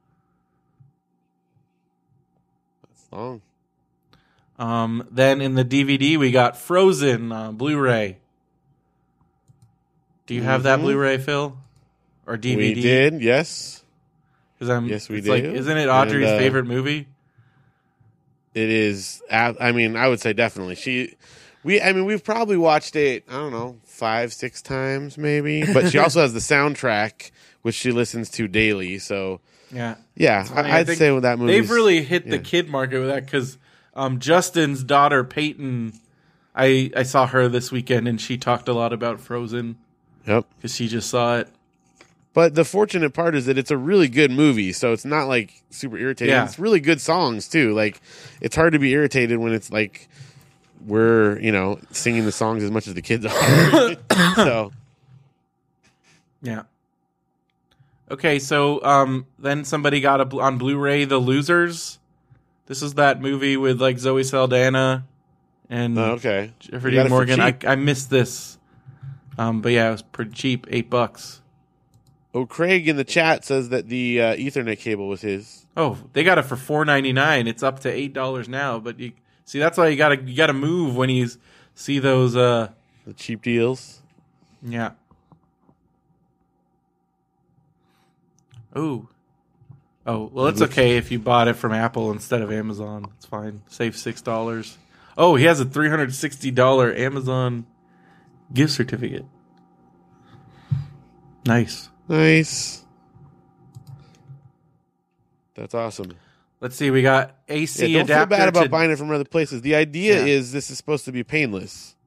That's long. Um, then in the D V D, we got Frozen uh, Blu-ray. Do you have that Mhm. Blu-ray, Phil? Or D V D? We did, yes. Because I'm. Yes, we it's like, do. isn't it Audrey's And, uh, favorite movie? It is. ab- I mean, I would say definitely. She, we. I mean, we've probably watched it. I don't know, five, six times maybe. But she also has the soundtrack, which she listens to daily. So Yeah. yeah, funny, I I, I'd think say with that movie, They've really hit the yeah. kid market with that because um, Justin's daughter Peyton, I I saw her this weekend and she talked a lot about Frozen Yep. because she just saw it. But the fortunate part is that it's a really good movie, so it's not like super irritating. Yeah. It's really good songs too. Like it's hard to be irritated when it's like we're, you know, singing the songs as much as the kids are. So Yeah. Okay, so um, then somebody got a, bl- on Blu-ray The Losers. This is that movie with like Zoe Saldana and oh, okay. Jeffrey You got Dean it for Morgan. I, cheap. I missed this, um, but yeah, it was pretty cheap, eight bucks. Oh, Craig in the chat says that the uh, Ethernet cable was his. Oh, they got it for four ninety nine. It's up to eight dollars now. But you see, that's why you gotta you gotta move when you see those. Uh, The cheap deals. yeah. Ooh. Oh well, it's okay if you bought it from Apple instead of Amazon. It's fine. Save six dollars. Oh, he has a three hundred sixty dollar Amazon gift certificate. Nice. Nice. That's awesome. Let's see. We got A C Yeah, don't feel adapter bad about to buying it from other places. The idea Yeah. is this is supposed to be painless.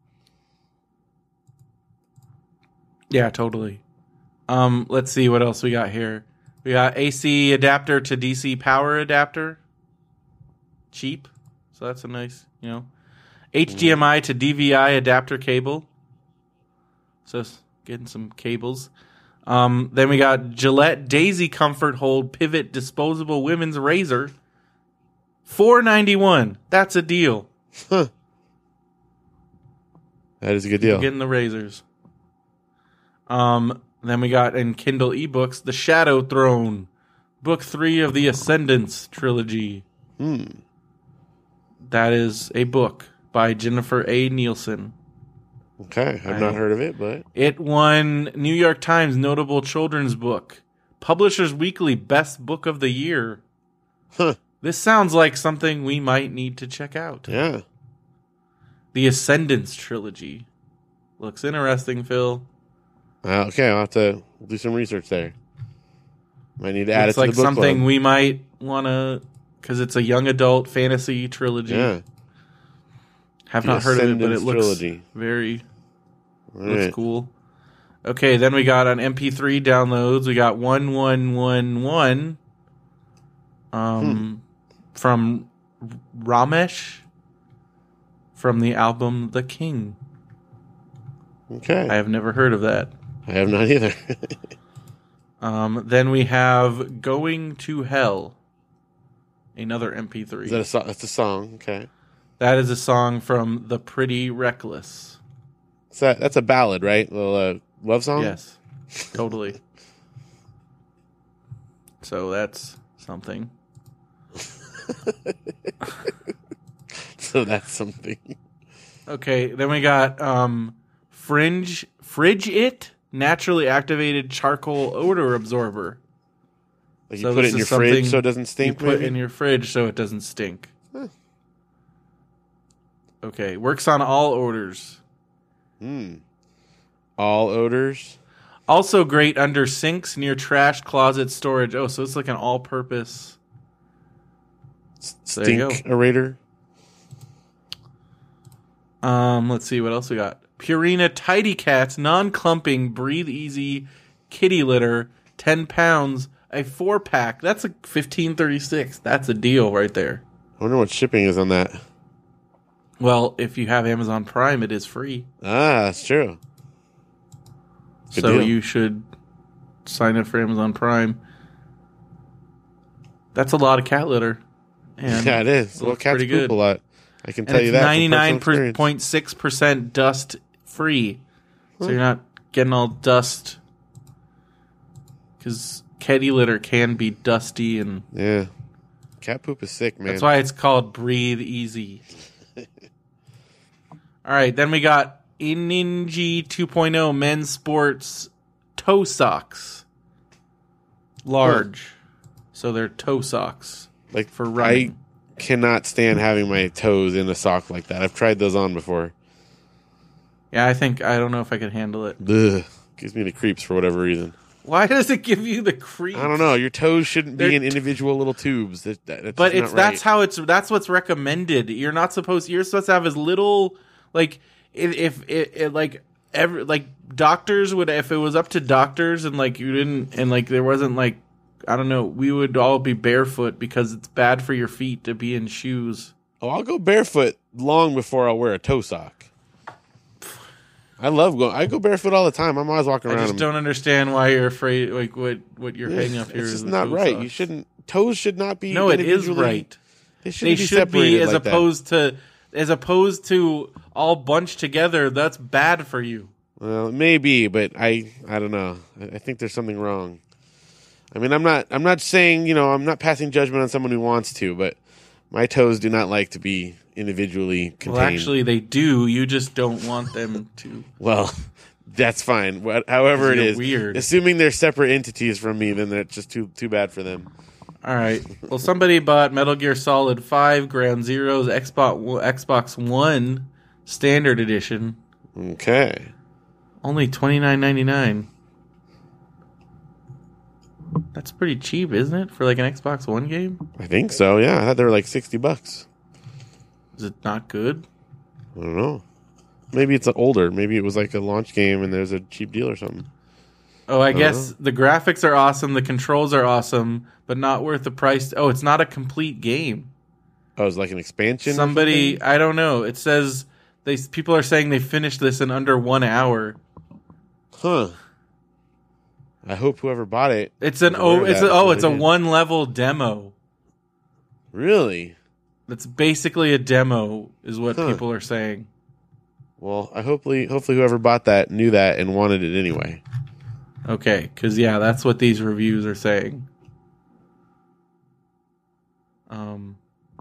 Yeah, totally. Um, let's see what else we got here. We got A C adapter to D C power adapter. Cheap. So that's a nice, you know. H D M I to D V I adapter cable. So s- getting some cables. Um, then we got Gillette Daisy Comfort Hold Pivot Disposable Women's Razor. four ninety-one. That's a deal. Huh. That is a good deal. Getting the razors. Um, then we got in Kindle ebooks The Shadow Throne, book three of the Ascendance trilogy. Hmm. That is a book by Jennifer A. Nielsen. Okay, I've I- not heard of it, but It won New York Times Notable Children's Book, Publishers Weekly Best Book of the Year. huh. This sounds like something we might need to check out. Yeah. The Ascendance trilogy. Looks interesting, Phil. Uh, okay, I'll have to do some research there. Might need to add It's it to like the book something club. we might want to, because it's a young adult fantasy trilogy. Yeah. Have The not heard of it, but it Ascendance looks trilogy. very All looks right. cool. Okay, then we got on M P three downloads. We got one one one one, um, from Ramesh from the album The King. Okay. I have never heard of that. I have not either. Um, then we have Going to Hell, another M P three. Is that a song? That's a song. Okay. That is a song from The Pretty Reckless. So that, that's a ballad, right? A little uh, love song? Yes, totally. So that's something. So that's something. Okay, then we got um, Fringe, Fridge It, naturally activated charcoal odor absorber. Like you So put this it in your is something fridge so it doesn't stink, You put maybe? in your fridge so it doesn't stink. Huh. Okay, works on all odors. Hmm. All odors? Also great under sinks, near trash, closet, storage. Oh, so it's like an all-purpose. There you Stink orator? Um, let's see what else we got. Purina Tidy Cats, non-clumping, breathe easy, kitty litter, ten pounds, a four pack. That's a fifteen thirty-six. That's a deal right there. I wonder what shipping is on that. Well, if you have Amazon Prime, it is free. Ah, that's true. Good so deal. you should sign up for Amazon Prime. That's a lot of cat litter. And Yeah, it is. it Well, looks cats pretty poop good. a lot. I can And tell you it's that. from personal ninety-nine experience. point six percent dust free. So you're not getting all dust. Because kitty litter can be dusty, and Yeah. Cat poop is sick, man. that's why it's called Breathe Easy. All right, then we got Ininji two point oh men's sports toe socks. Large. So they're toe socks like for running. I cannot stand having my toes in a sock like that. I've tried those on before. Yeah, I think, I don't know if I could handle it. Ugh. Gives me the creeps for whatever reason. Why does it give you the creep? I don't know. Your toes shouldn't be They're in individual little tubes. That, that, that's But just it's not right. that's how it's that's what's recommended. You're not supposed you're supposed to have as little like if if it, it like every like doctors would if it was up to doctors and like you didn't and like there wasn't like I don't know, we would all be barefoot because it's bad for your feet to be in shoes. Oh, I'll go barefoot long before I'll wear a toe sock. I love going. I go barefoot all the time. I'm always walking I around. just them. don't understand why you're afraid like what what you're hanging up here It's is just the not toe right. socks. You shouldn't. Toes should not be. No, it is individually- right. They, They shouldn't be should separated be as like that. opposed to as opposed to all bunched together. That's bad for you. Well, maybe, but I. I don't know. I, I think there's something wrong. I mean, I'm not. I'm not saying. You know, I'm not passing judgment on someone who wants to, but my toes do not like to be individually contained. Well, actually, they do. You just don't want them to. Well, that's fine. What, however it You're is, weird. Assuming they're separate entities from me, then that's just too too bad for them. All right. Well, somebody bought Metal Gear Solid five Ground Zeroes Xbox Xbox One Standard Edition. Okay. Only twenty nine ninety nine. That's pretty cheap, isn't it, for like an Xbox One game? I think so. Yeah, I thought they were like sixty bucks. Is it not good? I don't know. Maybe it's older. Maybe it was like a launch game and there's a cheap deal or something. Oh, I don't guess the graphics are awesome, the controls are awesome, but not worth the price. Oh, it's not a complete game. Oh, it was like an expansion. or Somebody, something? I don't know. It says they people are saying they finished this in under one hour. Huh. I hope whoever bought it. It's an was aware oh, of it's that a, oh, before it's they a did. one level demo. Really? That's basically a demo, is what Huh. people are saying. Well, I hopefully hopefully whoever bought that knew that and wanted it anyway. Okay, because yeah, that's what these reviews are saying. Um,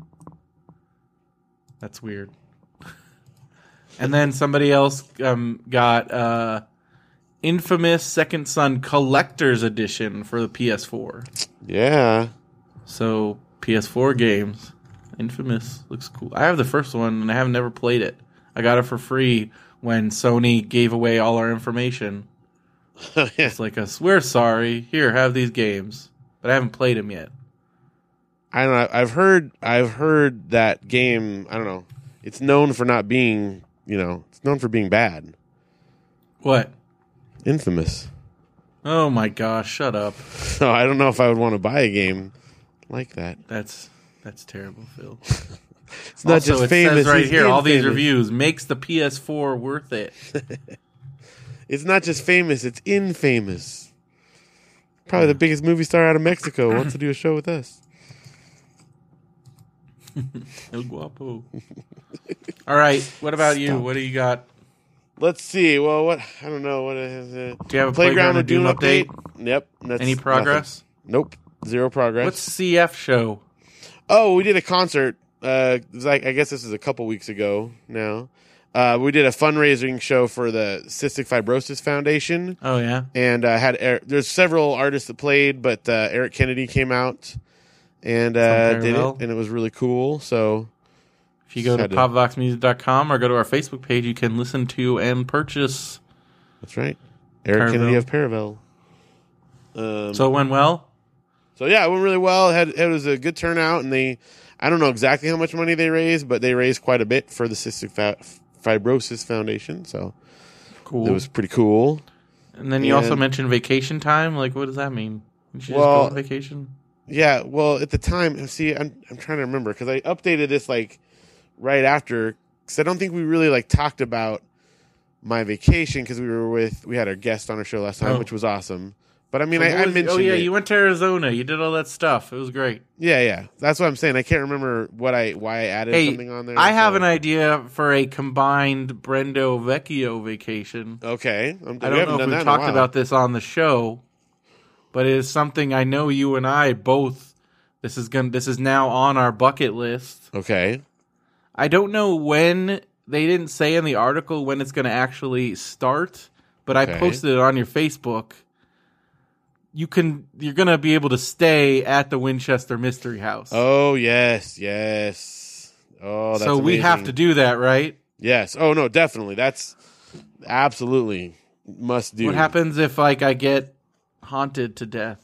that's weird. And then somebody else um got uh, Infamous Second Son Collector's Edition for the P S four. Yeah. So P S four games, Infamous looks cool. I have the first one and I have never played it. I got it for free when Sony gave away all our information. yeah. It's like us, we're sorry. Here, have these games, but I haven't played them yet. I don't know. I've heard I've heard that game, I don't know. It's known for not being, you know, it's known for being bad. What? Infamous. Oh my gosh! Shut up. So I don't know if I would want to buy a game like that. That's that's terrible, Phil. It's not also, just it famous. says right it's here, all these infamous. reviews makes the P S four worth it. It's not just famous, it's infamous. Probably the biggest movie star out of Mexico wants to do a show with us. El Guapo. All right. What about you? Stop. What do you got? Let's see. Well, what I don't know. What is it? Do you have a Playground Playground of Doom Doom update? update? Yep. That's Any progress? nothing. Nope. Zero progress. What's C F show? Oh, we did a concert. Uh, it was like I guess this is a couple weeks ago now. Uh, we did a fundraising show for the Cystic Fibrosis Foundation, Oh yeah. and uh, had er- there's several artists that played, but uh, Eric Kennedy came out and uh, From did Parallel. it, and it was really cool. So If you go to Had to- pop vox music dot com or go to our Facebook page, you can listen to and purchase. that's right, Eric Paravel. Kennedy of Paravel. Um, So it went well. So yeah, it went really well. It, had, it was a good turnout, and they, I don't know exactly how much money they raised, but they raised quite a bit for the Cystic Fa- Fibrosis Foundation. So Cool. it was pretty cool. And then you also and- mentioned vacation time. Like, what does that mean? You should Well- just go on vacation. Yeah, well, at the time, see, I'm I'm trying to remember because I updated this like right after because I don't think we really like talked about my vacation because we were with we had our guest on our show last time, Oh. which was awesome. But I mean, So I, what I was- mentioned oh yeah, it. you went to Arizona. You did all that stuff. It was great. Yeah, yeah, that's what I'm saying. I can't remember what I why I added Hey, something on there. I have so- an idea for a combined Brendo Vecchio vacation. Okay, I'm, I we don't haven't know if done we that in a talked while. about this on the show, but it is something I know you and I both. This is going. This is now on our bucket list. Okay, I don't know when. They didn't say in the article when it's going to actually start, but I Okay. posted it on your Facebook. You can. You're going to be able to stay at the Winchester Mystery House. Oh yes, yes. Oh, that's so we have amazing. to do that, right? Yes. Oh no, definitely. That's absolutely must do. What happens if like I get haunted to death?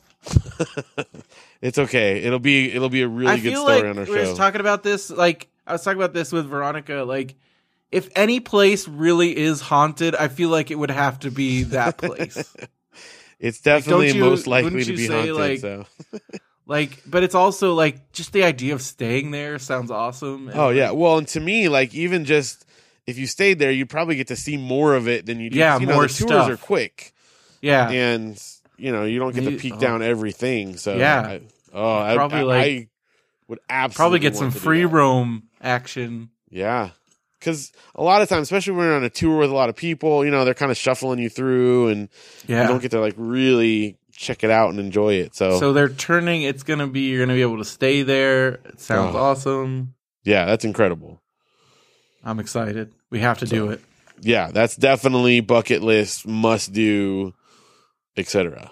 It's okay. It'll be it'll be a really I good feel story like on our we were show. just talking about this. Like I was talking about this with Veronica. Like if any place really is haunted, I feel like it would have to be that place. It's definitely don't you- most likely wouldn't to you be say, haunted. like- so. Like, but it's also like just the idea of staying there sounds awesome. And, Oh yeah. like, Well, and to me, like even just if you stayed there, you'd probably get to see more of it than you do. Yeah, you know, more the tours stuff. are quick, yeah. and you know you don't get to You- peek oh. down everything. So Yeah. I, oh, I, Probably, I, like- I would absolutely Probably get some want to do free that. roam action. Yeah. Because a lot of times, especially when you're on a tour with a lot of people, you know, they're kind of shuffling you through and Yeah. you don't get to like really check it out and enjoy it. So, So they're turning. It's gonna be. You're gonna be able to stay there. It sounds Oh. awesome. yeah, that's incredible. I'm excited. We have to do it. Yeah, that's definitely bucket list, must do, et cetera.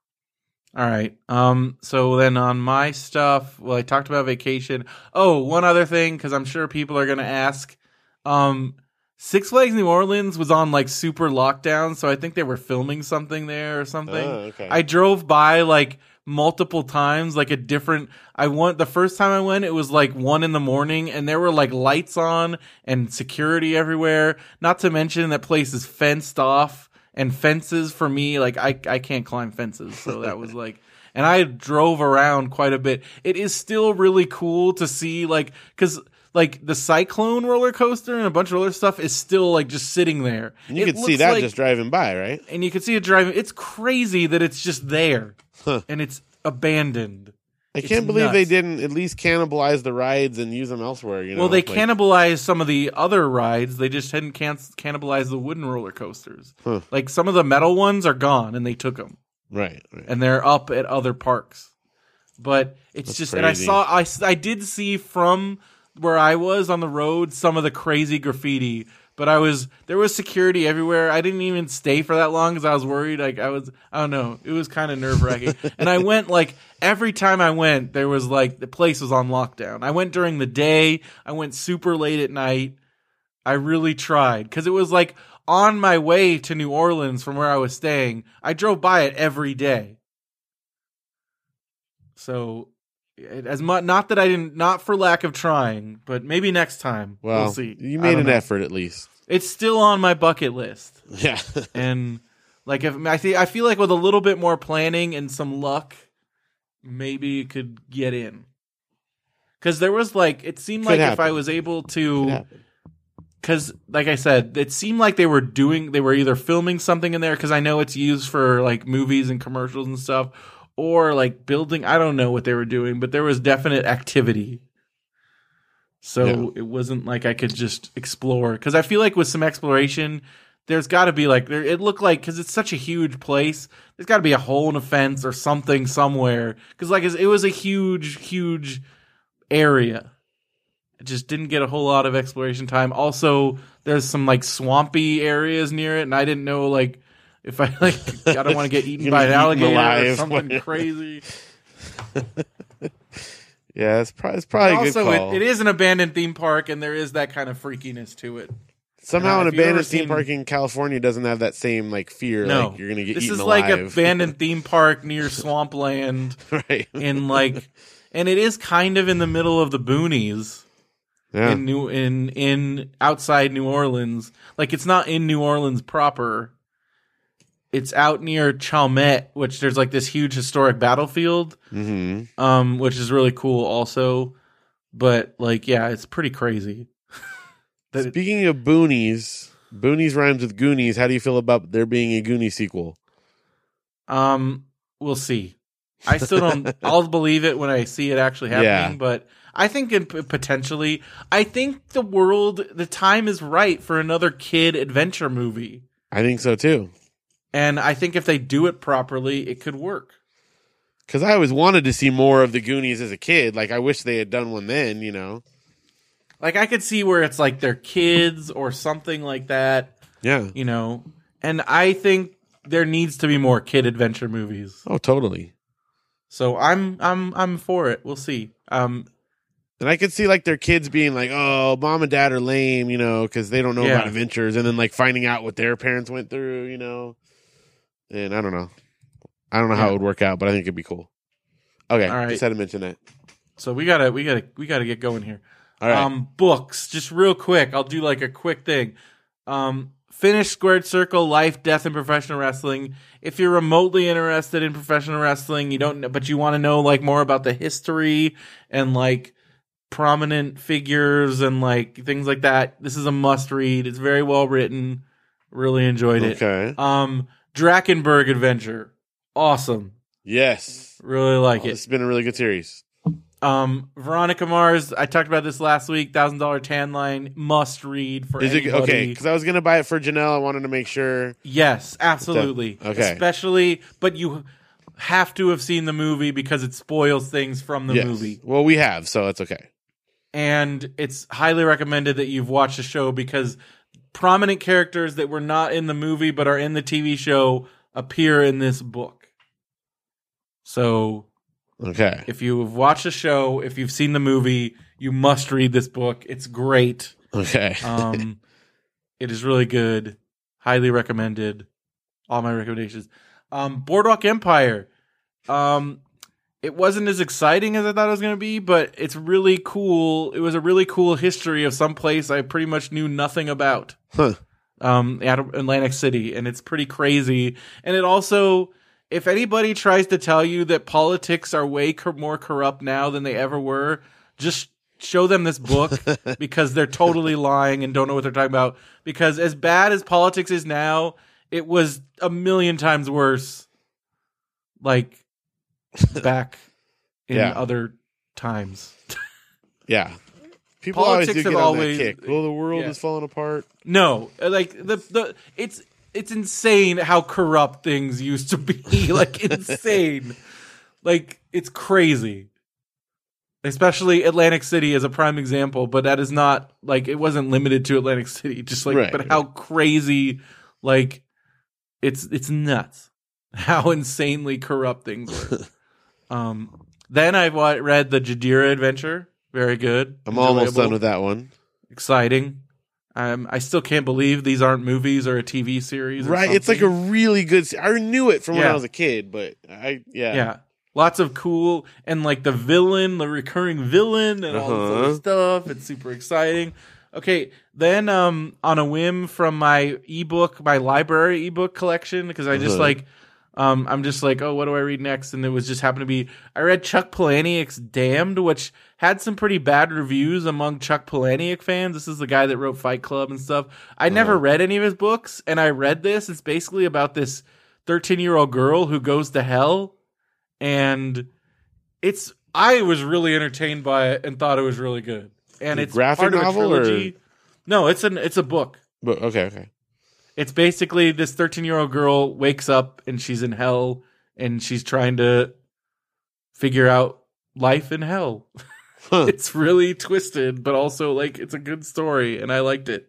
All right. Um. So then on my stuff, well, I talked about vacation. Oh, one other thing, because I'm sure people are gonna ask. Um, Six Flags New Orleans was on like super lockdown, so I think they were filming something there or something. Oh, okay. I drove by like multiple times, like a different. I went the first time I went, it was like one in the morning, and there were like lights on and security everywhere. Not to mention that place is fenced off. And fences for me, like I I can't climb fences, so that was like, and I drove around quite a bit. It is still really cool to see, like, because like the Cyclone roller coaster and a bunch of other stuff is still like just sitting there. And you It can see looks that like- just driving by, right? and you can see it driving. It's crazy that it's just there Huh. and it's abandoned. I It's can't believe they nuts. didn't at least cannibalize the rides and use them elsewhere. You know, Well, they like- cannibalized some of the other rides. They just hadn't can- cannibalized the wooden roller coasters. Huh. Like some of the metal ones are gone, and they took them. Right, right. And they're up at other parks. But it's That's just, and I crazy. saw, I, I did see from where I was on the road some of the crazy graffiti. But I was, there was security everywhere. I didn't even stay for that long because I was worried. Like I was, I don't know. It was kind of nerve wracking. And I went like every time I went, there was like the place was on lockdown. I went during the day. I went super late at night. I really tried because it was like on my way to New Orleans from where I was staying. I drove by it every day. So, it- as much not that I didn't, not for lack of trying, but maybe next time Well, we'll see. you I made don't an know. effort at least. It's still on my bucket list, Yeah. and like if I think I feel like with a little bit more planning and some luck, maybe you could get in. Because there was like it seemed Could like if happen. I was able Could to. happen. Because, like I said, it seemed like they were doing, they were either filming something in there, because I know it's used for like movies and commercials and stuff, or like building. I don't know what they were doing, but there was definite activity. So Yeah. it wasn't like I could just explore, because I feel like with some exploration, there's got to be like there. It looked like, because it's such a huge place, there's got to be a hole in a fence or something somewhere. Because like it was a huge, huge area. It just didn't get a whole lot of exploration time. Also, there's some like swampy areas near it, and I didn't know like if I like I don't want to get eaten You're by an gonna be eaten alligator or alive. something crazy. Yeah, it's, pro- it's probably a good Also, call. it, it is an abandoned theme park, and there is that kind of freakiness to it. Somehow, Uh, an if you've ever abandoned theme seen- park in California doesn't have that same like fear. No, Like you're gonna get this eaten is alive. like an abandoned theme park near swampland, right? in like, and it is kind of in the middle of the boonies. Yeah. in New in in outside New Orleans. Like it's not in New Orleans proper. It's out near Chalmette, which there's like this huge historic battlefield, hmm um, which is really cool also. But like, yeah, it's pretty crazy. That it- Speaking of boonies, boonies rhymes with Goonies. How do you feel about there being a Goonie sequel? um, we'll see. I still don't. I'll believe it when I see it actually happening. Yeah. But I think it, potentially, I think the world, the time is right for another kid adventure movie. I think so too. And I think if they do it properly, it could work. Because I always wanted to see more of the Goonies as a kid. Like I wish they had done one then. You know? Like I could see where it's like they're kids or something like that, Yeah. you know. And I think there needs to be more kid adventure movies. Oh, totally. So I'm I'm I'm for it. We'll see. Um And I could see like their kids being like, "Oh, mom and dad are lame," you know, because they don't know Yeah. about adventures, and then like finding out what their parents went through, you know. And I don't know, I don't know how Yeah. it would work out, but I think it'd be cool. Okay, All right. just had to mention that. so we gotta we gotta we gotta get going here. All right, Um, books, just real quick. I'll do like a quick thing. Um, finish Squared Circle: Life, Death, and Professional Wrestling. If you're remotely interested in professional wrestling, you don't, know, but you want to know like more about the history and like prominent figures and like things like that. This is a must read. It's very well written. Really enjoyed it. okay, Um, Drakensberg Adventure, awesome. yes, Really like oh, it. this has been a really good series. Um, Veronica Mars, I talked about this last week. Thousand Dollar Tan Line, must read for Is it anybody. okay? Because I was gonna buy it for Janelle. I wanted to make sure. Yes, absolutely. Okay. Especially, but you have to have seen the movie because it spoils things from the Yes. movie. Well, we have, so it's okay. And it's highly recommended that you've watched the show because prominent characters that were not in the movie but are in the T V show appear in this book. So Okay, if you have watched the show, if you've seen the movie, you must read this book. It's great. okay. Um, it is really good. Highly recommended. All my recommendations. Um, Boardwalk Empire. Um, it wasn't as exciting as I thought it was going to be, but it's really cool. It was a really cool history of some place I pretty much knew nothing about. Huh. Um, at Atlantic City, and it's pretty crazy. And it also, if anybody tries to tell you that politics are way cor- more corrupt now than they ever were, just show them this book because they're totally lying and don't know what they're talking about. Because as bad as politics is now, it was a million times worse. Like back in Yeah. other times. Yeah. People Politics always do have get on always- that kick. Well, the world yeah. is falling apart. No, like the the it's it's insane how corrupt things used to be. Like insane. Like it's crazy. Especially Atlantic City is a prime example, but that is not like it wasn't limited to Atlantic City. Just like Right, but how crazy like it's it's nuts how insanely corrupt things were. um then I wa- read the Jadira Adventure. Very good. I'm almost Enjoyable. done with that one. Exciting. Um, I still can't believe these aren't movies or a T V series. Or Right, it's like a something. really good. se- I knew it from when Yeah. I was a kid, but I yeah yeah, lots of cool and like the villain, the recurring villain, and all this Uh-huh. other stuff. It's super exciting. Okay, then um, on a whim from my ebook, my library ebook collection, because I just Uh-huh. like. Um, I'm just like, oh, what do I read next? And it was just happened to be, I read Chuck Palahniuk's Damned, which had some pretty bad reviews among Chuck Palahniuk fans. This is the guy that wrote Fight Club and stuff. I never read any of his books, and I read this. It's basically about this thirteen-year-old girl who goes to hell, and it's I was really entertained by it and thought it was really good. And A it's graphic part of a novel, trilogy. or- No, it's an it's a book. But okay, okay. It's basically this thirteen-year-old girl wakes up and she's in hell and she's trying to figure out life in hell. Huh. It's really twisted, but also like it's a good story and I liked it.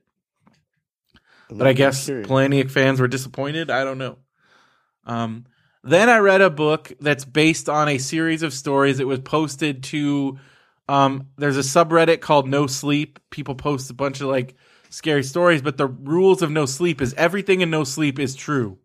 But I guess curious. Planet fans were disappointed. I don't know. Um, then I read a book that's based on a series of stories. It was posted to, um, there's a subreddit called No Sleep. People post a bunch of like scary stories, but the rules of No Sleep is everything in No Sleep is true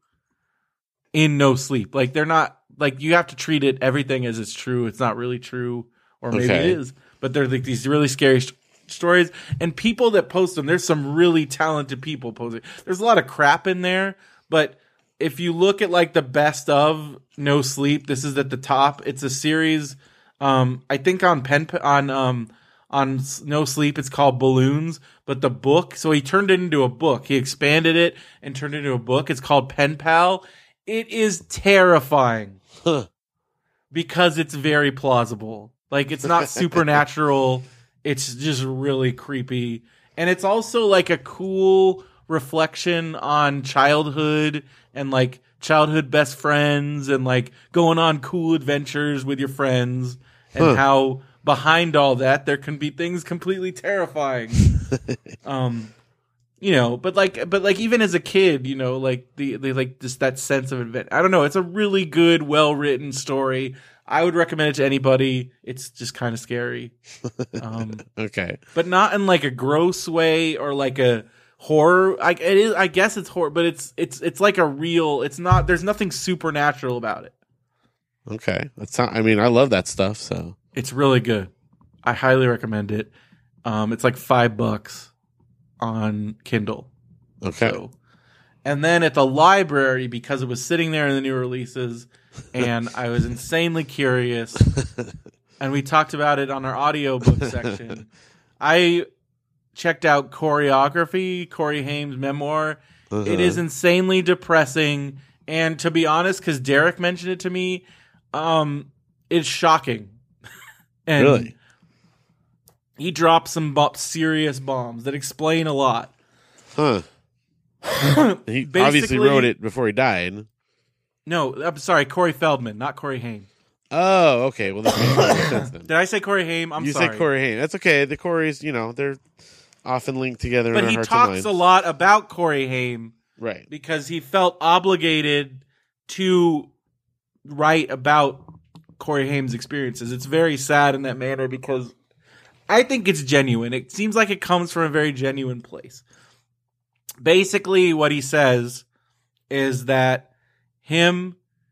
in No Sleep. Like they're not, like you have to treat it, everything as it's true. It's not really true, or maybe Okay. it is, but they're like these really scary st- stories, and people that post them, there's some really talented people posting. There's a lot of crap in there, but if you look at like the best of No Sleep, this is at the top. It's a series. Um, I think on pen on um on No Sleep, it's called Balloons. But the book, so he turned it into a book. He expanded it and turned it into a book. It's called Pen Pal. It is terrifying Huh. because it's very plausible. Like it's not supernatural. It's just really creepy. And it's also like a cool reflection on childhood and like childhood best friends and like going on cool adventures with your friends and Huh. how behind all that there can be things completely terrifying. um you know, but like but like even as a kid, you know, like the, the like just that sense of adventure. I don't know, it's a really good, well-written story. I would recommend it to anybody. It's just kind of scary. Um Okay. but not in like a gross way or like a horror. I it is I guess it's horror, but it's it's it's like a real, it's not, there's nothing supernatural about it. Okay. That's not, I mean, I love that stuff, so. It's really good. I highly recommend it. Um it's like five bucks on Kindle. Okay. So, and then at the library, because it was sitting there in the new releases, and I was insanely curious, and we talked about it on our audiobook section. I checked out Choreography, Corey Haim's memoir. Uh-huh. It is insanely depressing, and to be honest, because Derek mentioned it to me, um, it's shocking. And Really? he dropped some bo- serious bombs that explain a lot. Huh. He obviously Basically- wrote it before he died. No, I'm sorry, Corey Feldman, not Corey Haim. Oh, okay. Well, that makes more sense then. Did I say Corey Haim? I'm you sorry. said Corey Haim. That's okay. The Corys, you know, they're often linked together in But our he hearts talks and minds. a lot about Corey Haim Right. because he felt obligated to write about Corey Haim's experiences. It's very sad in that manner because I think it's genuine. It seems like it comes from a very genuine place. Basically, what he says is that him,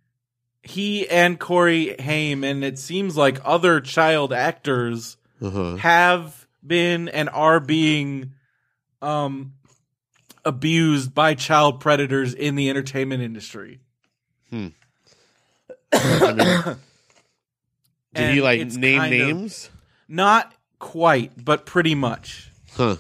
he and Corey Haim, and it seems like other child actors, Uh-huh. have been and are being um, abused by child predators in the entertainment industry. I mean, did And he, like, it's name kind of- names? Not quite, but pretty much. Huh.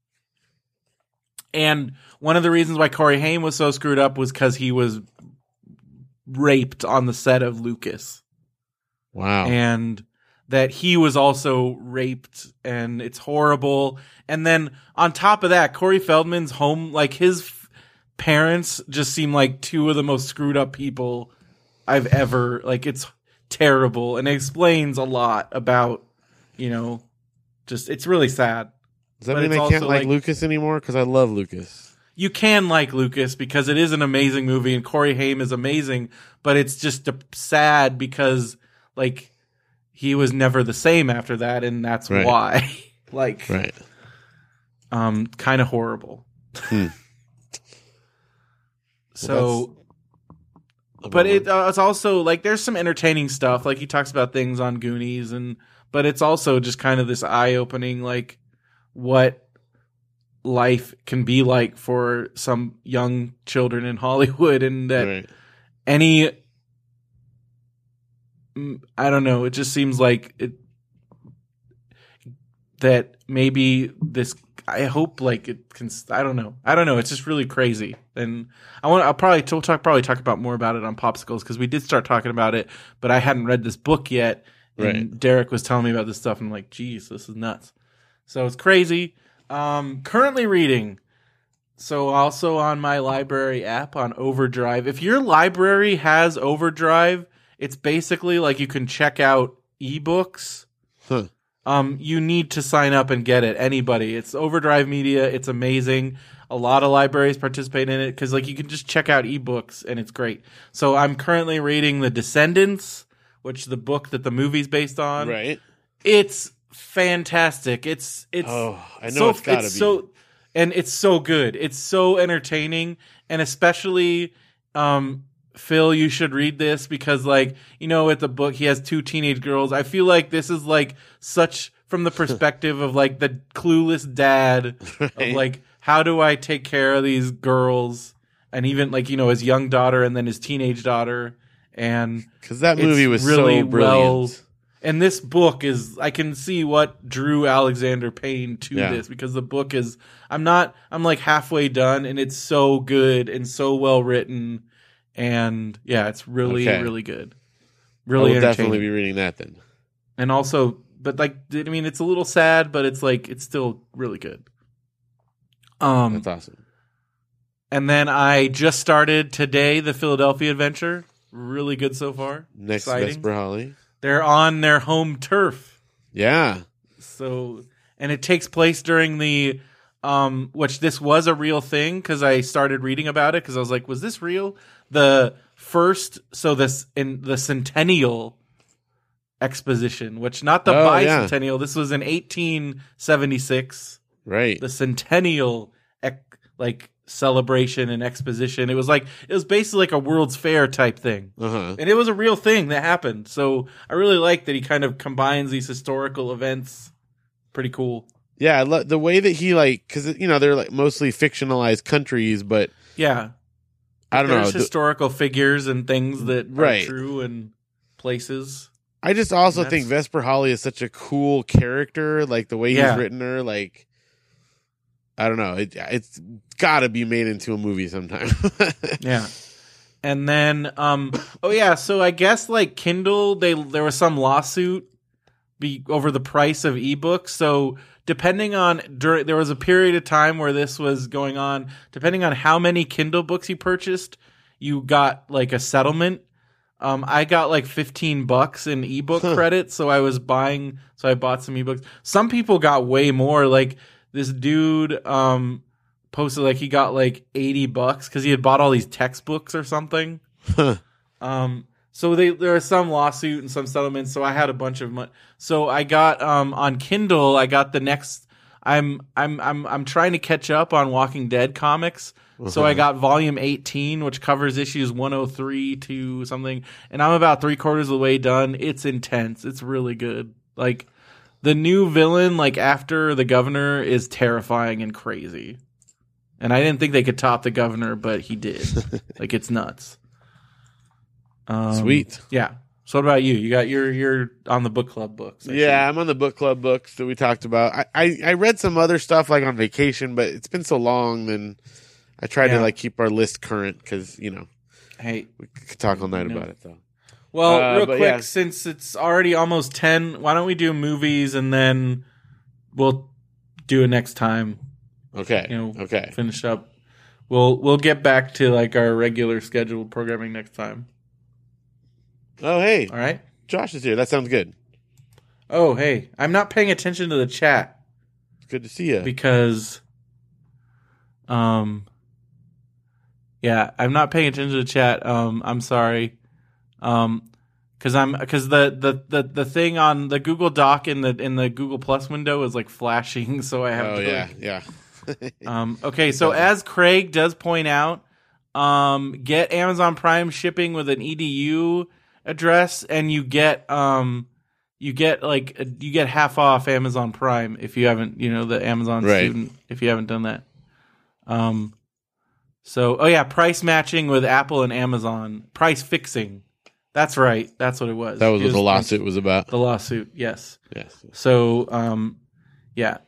And one of the reasons why Corey Haim was so screwed up was because he was raped on the set of Lucas. Wow. And that he was also raped, and it's horrible. And then on top of that, Corey Feldman's home, like his f- parents just seem like two of the most screwed up people I've ever, like it's terrible. And it explains a lot about, you know, just, it's really sad. Does that but mean it's I can't also, like, like- Lucas anymore? Because I love Lucas. You can like Lucas because it is an amazing movie and Corey Haim is amazing, but it's just a, sad because like he was never the same after that, and that's Right. why. like, Right. um, kind of horrible. Hmm. So, A but bummer. it, uh, it's also like there's some entertaining stuff. Like he talks about things on Goonies, and but it's also just kind of this eye opening, like what life can be like for some young children in Hollywood, and that Right. any mm, I don't know, it just seems like it that maybe this I hope like it can. I don't know. I don't know. It's just really crazy. And I want. I'll probably t- talk. Probably talk about more about it on Popsicles because we did start talking about it, but I hadn't read this book yet. And Right. Derek was telling me about this stuff, and I'm like, geez, this is nuts. So it's crazy. Um, currently reading. So also on my library app on Overdrive. If your library has Overdrive, it's basically like you can check out ebooks. Huh. Um, you need to sign up and get it. Anybody. It's Overdrive Media. It's amazing. A lot of libraries participate in it because like you can just check out ebooks and it's great. So I'm currently reading The Descendants, which is the book that the movie's based on. Right. It's fantastic. It's it's Oh, I know so, it's gotta be. so and it's so good. It's so entertaining, and especially um Phil, you should read this because like, you know, at the book he has two teenage girls. I feel like this is like such from the perspective of like the clueless dad Right. of like how do I take care of these girls, and even like, you know, his young daughter and then his teenage daughter. And Because that it's movie was really so brilliant. well. And this book is, I can see what drew Alexander Payne to Yeah. this because the book is, I'm not, I'm like halfway done and it's so good and so well written. And yeah, it's really, Okay. really good. I Really will entertaining. definitely be reading that then. And also, but like, I mean, it's a little sad, but it's like, it's still really good. Um, That's awesome. and then I just started today, the Philadelphia Adventure. Really good so far. Next Exciting. Vesper Holly. They're on their home turf. Yeah. So, and it takes place during the, um, which this was a real thing because I started reading about it because I was like, was this real? The first, so this in the Centennial Exposition, which not the Oh, yeah. bicentennial. This was in eighteen seventy-six. Right. The Centennial, ec- like celebration and exposition. It was like it was basically like a World's Fair type thing. Uh-huh. And it was a real thing that happened. So I really like that he kind of combines these historical events. Pretty cool. Yeah, I lo- the way that he like, because you know they're like mostly fictionalized countries, but Yeah. I don't know. There's the- historical figures and things that Right. are true and places. I just also That's- think Vesper Holly is such a cool character. Like the way Yeah. he's written her, like I don't know. It, it's got to be made into a movie sometime. Yeah. And then um oh yeah, so I guess like Kindle, they there was some lawsuit be over the price of ebooks. So depending on during there was a period of time where this was going on, depending on how many Kindle books you purchased, you got like a settlement. Um I got like fifteen bucks in ebook Huh. credit, so I was buying so I bought some ebooks. Some people got way more. Like this dude um posted like he got like eighty bucks cuz he had bought all these textbooks or something. Huh. Um, so they there was some lawsuit and some settlements. So I had a bunch of money. So I got um on Kindle. I got the next. I'm I'm I'm I'm trying to catch up on Walking Dead comics. So I got volume eighteen, which covers issues one oh three to something, and I'm about three quarters of the way done. It's intense. It's really good. Like the new villain, like after the governor, is terrifying and crazy. And I didn't think they could top the governor, but he did. Like it's nuts. Um, Sweet. Yeah. So what about you? You got your you're on the book club books. I Yeah, I'm on the book club books that we talked about. I, I, I read some other stuff like on vacation, but it's been so long. Then I tried Yeah. to like keep our list current because you know see. Hey, we could talk all night No. about it though. well, Uh, real but quick, yeah. since it's already almost ten, why don't we do movies and then we'll do it next time. Okay. You know, okay. finish up. We'll we'll get back to like our regular scheduled programming next time. Oh hey, All right. Josh is here. That sounds good. Oh hey, I'm not paying attention to the chat It's good to see you. because, um, yeah, I'm not paying attention to the chat. Um, I'm sorry. Um, because I'm because the, the the the thing on the Google Doc in the in the Google Plus window is like flashing, so I have oh to yeah, like, yeah. Um, okay, so doesn't. as Craig does point out, um, get Amazon Prime shipping with an E D U address, and you get um, you get like a, you get half off Amazon Prime if you haven't, you know, the Amazon Right. student if you haven't done that. Um, so oh yeah, price matching with Apple and Amazon, price fixing. That's right. That's what it was. That was It what the lawsuit was about. The lawsuit, yes. Yes. So, um, yeah.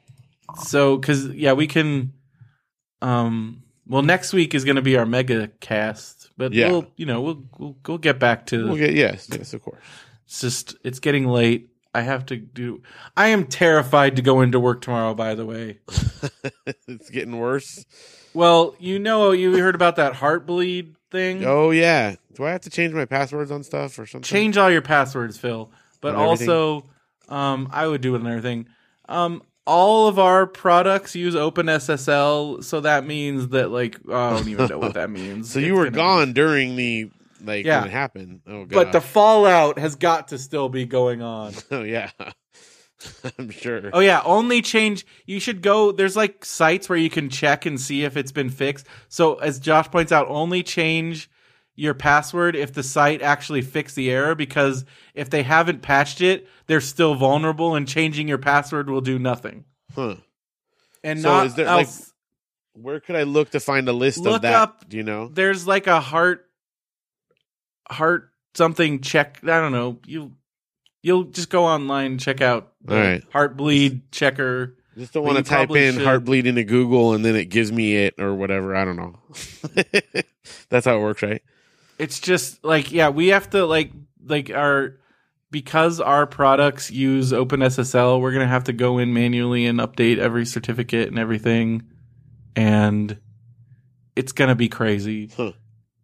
So, because yeah, we can. Um. Well, next week is going to be our mega cast, but Yeah. we'll, you know, we'll we'll, we'll get back to. We'll get yes, yes, of course. It's just it's getting late. I have to do. I am terrified to go into work tomorrow. By the way, It's getting worse. well, you know, you heard about that Heartbleed thing. Oh yeah. Do I have to change my passwords on stuff or something? Change all your passwords, Phil. But On everything? also, um, I would do it on everything. Um, all of our products use OpenSSL, so that means that like I don't even know what that means. So you It's were gonna gone be- during the like Yeah. when it happened. Oh god. but the fallout has got to still be going on. oh yeah. I'm sure. Oh yeah, only change. You should go. There's like sites where you can check and see if it's been fixed. So as Josh points out, only change your password if the site actually fixed the error, because if they haven't patched it, they're still vulnerable, and changing your password will do nothing. Huh. And So not is there, like, else. Where could I look to find a list Look of that? up- Do you know? There's like a heart, heart something check. I don't know. You you'll just go online and check out the All right. Heartbleed checker. Just don't But want you to type probably in should. Heartbleed into Google and then it gives me it or whatever. I don't know. That's how it works, right? It's just like, yeah, we have to like like our because our products use OpenSSL, we're gonna have to go in manually and update every certificate and everything, and it's gonna be crazy. Huh.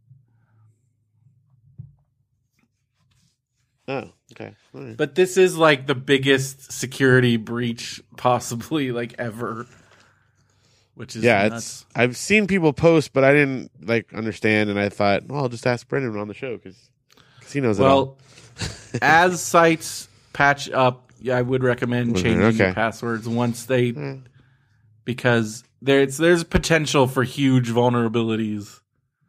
Oh, okay. All right. But this is like the biggest security breach possibly like ever, which is Yeah, nuts. it's. I've seen people post, but I didn't like understand, and I thought, well, I'll just ask Brendan on the show because he knows it all. Well, as sites patch up, yeah, I would recommend Okay, changing okay. your passwords once they, Mm. because there's there's potential for huge vulnerabilities.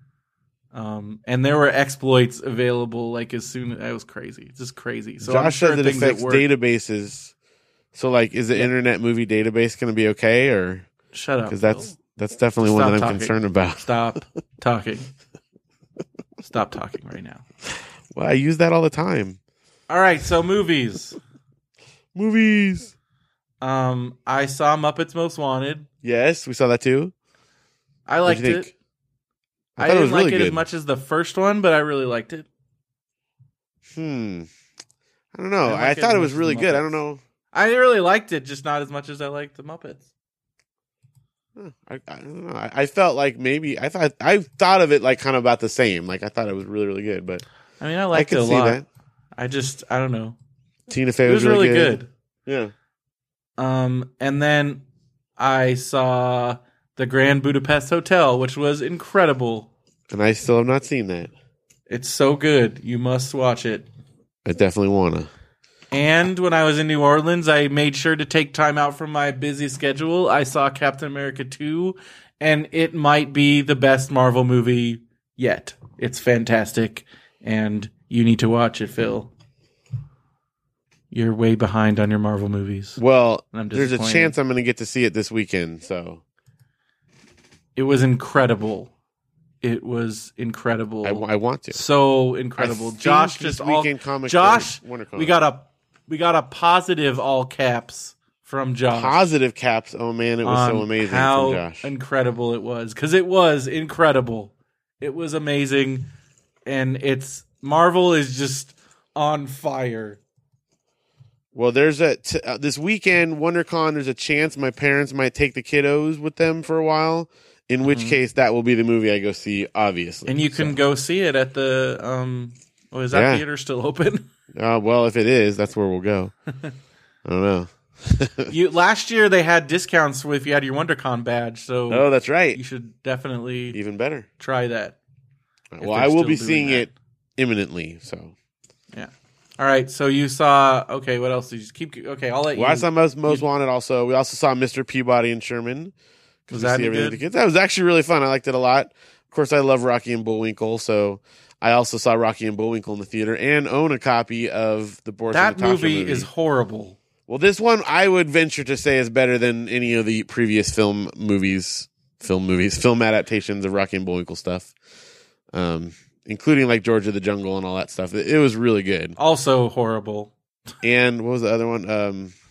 Um, and there were exploits available like as soon as it was crazy, it's just crazy. So I'm Josh sure says it things affects that work. databases. So, like, is the Internet Movie Database going to be okay, or Shut up, because that's Phil. that's definitely one Stop that I'm talking. concerned about. Stop talking. Stop talking right now. Well, I use that all the time. All right, so movies. Movies. Um, I saw Muppets Most Wanted. Yes, we saw that too. I What'd liked you it. think? I, thought it didn't was really like it as good. much as the first one, but I really liked it. Hmm. I don't know. I like I, it thought as it was much as really the good. I Muppets. don't know. I really liked it, just not as much as I liked the Muppets. Huh. I, I don't know. I, I felt like maybe I thought I thought of it like kind of about the same. Like I thought it was really really good, but I mean, I I liked could it a see lot. that. I just, I don't know. Tina Fey It was really good. Yeah. Um, and then I saw the Grand Budapest Hotel, which was incredible. And I still have not seen that. It's so good. You must watch it. I definitely wanna. And when I was in New Orleans, I made sure to take time out from my busy schedule. I saw Captain America two, and it might be the best Marvel movie yet. It's fantastic, and you need to watch it, Phil. You're way behind on your Marvel movies. Well, I'm there's a disappointed. chance I'm going to get to see it this weekend. So It was incredible. It was incredible. I, I want to. So incredible. I think Josh this just all weekend comic Josh, or WonderCon. we got a we got a positive all caps from Josh. positive caps. Oh man, it was so on amazing how from Josh. incredible it was, because it was incredible. It was amazing, and it's Marvel is just on fire. Well, there's a t- uh, this weekend WonderCon. There's a chance my parents might take the kiddos with them for a while. In which Mhm. case, that will be the movie I go see. Obviously, And you can So, go see it at the um. Oh, is that Yeah. theater still open? Uh, well, if it is, that's where we'll go. I don't know. You last year they had discounts if you had your WonderCon badge, so Oh, that's right. you should definitely Even better. try that. If Well, they're I will still be doing seeing that. it imminently. So, All right, so you saw. Okay, what else did you keep? Okay, I'll let you. well, I saw most, most you- Wanted. Also, we also saw Mister Peabody and Sherman. Was We that see any everything good? with the kids. That was actually really fun. I liked it a lot. Of course, I love Rocky and Bullwinkle, so I also saw Rocky and Bullwinkle in the theater and own a copy of the Boris That and Natasha movie, movie is horrible. Well, this one I would venture to say is better than any of the previous film movies, film movies, film adaptations of Rocky and Bullwinkle stuff, um, including like George of the Jungle and all that stuff. It, it was really good. Also horrible. And what was the other one? Um,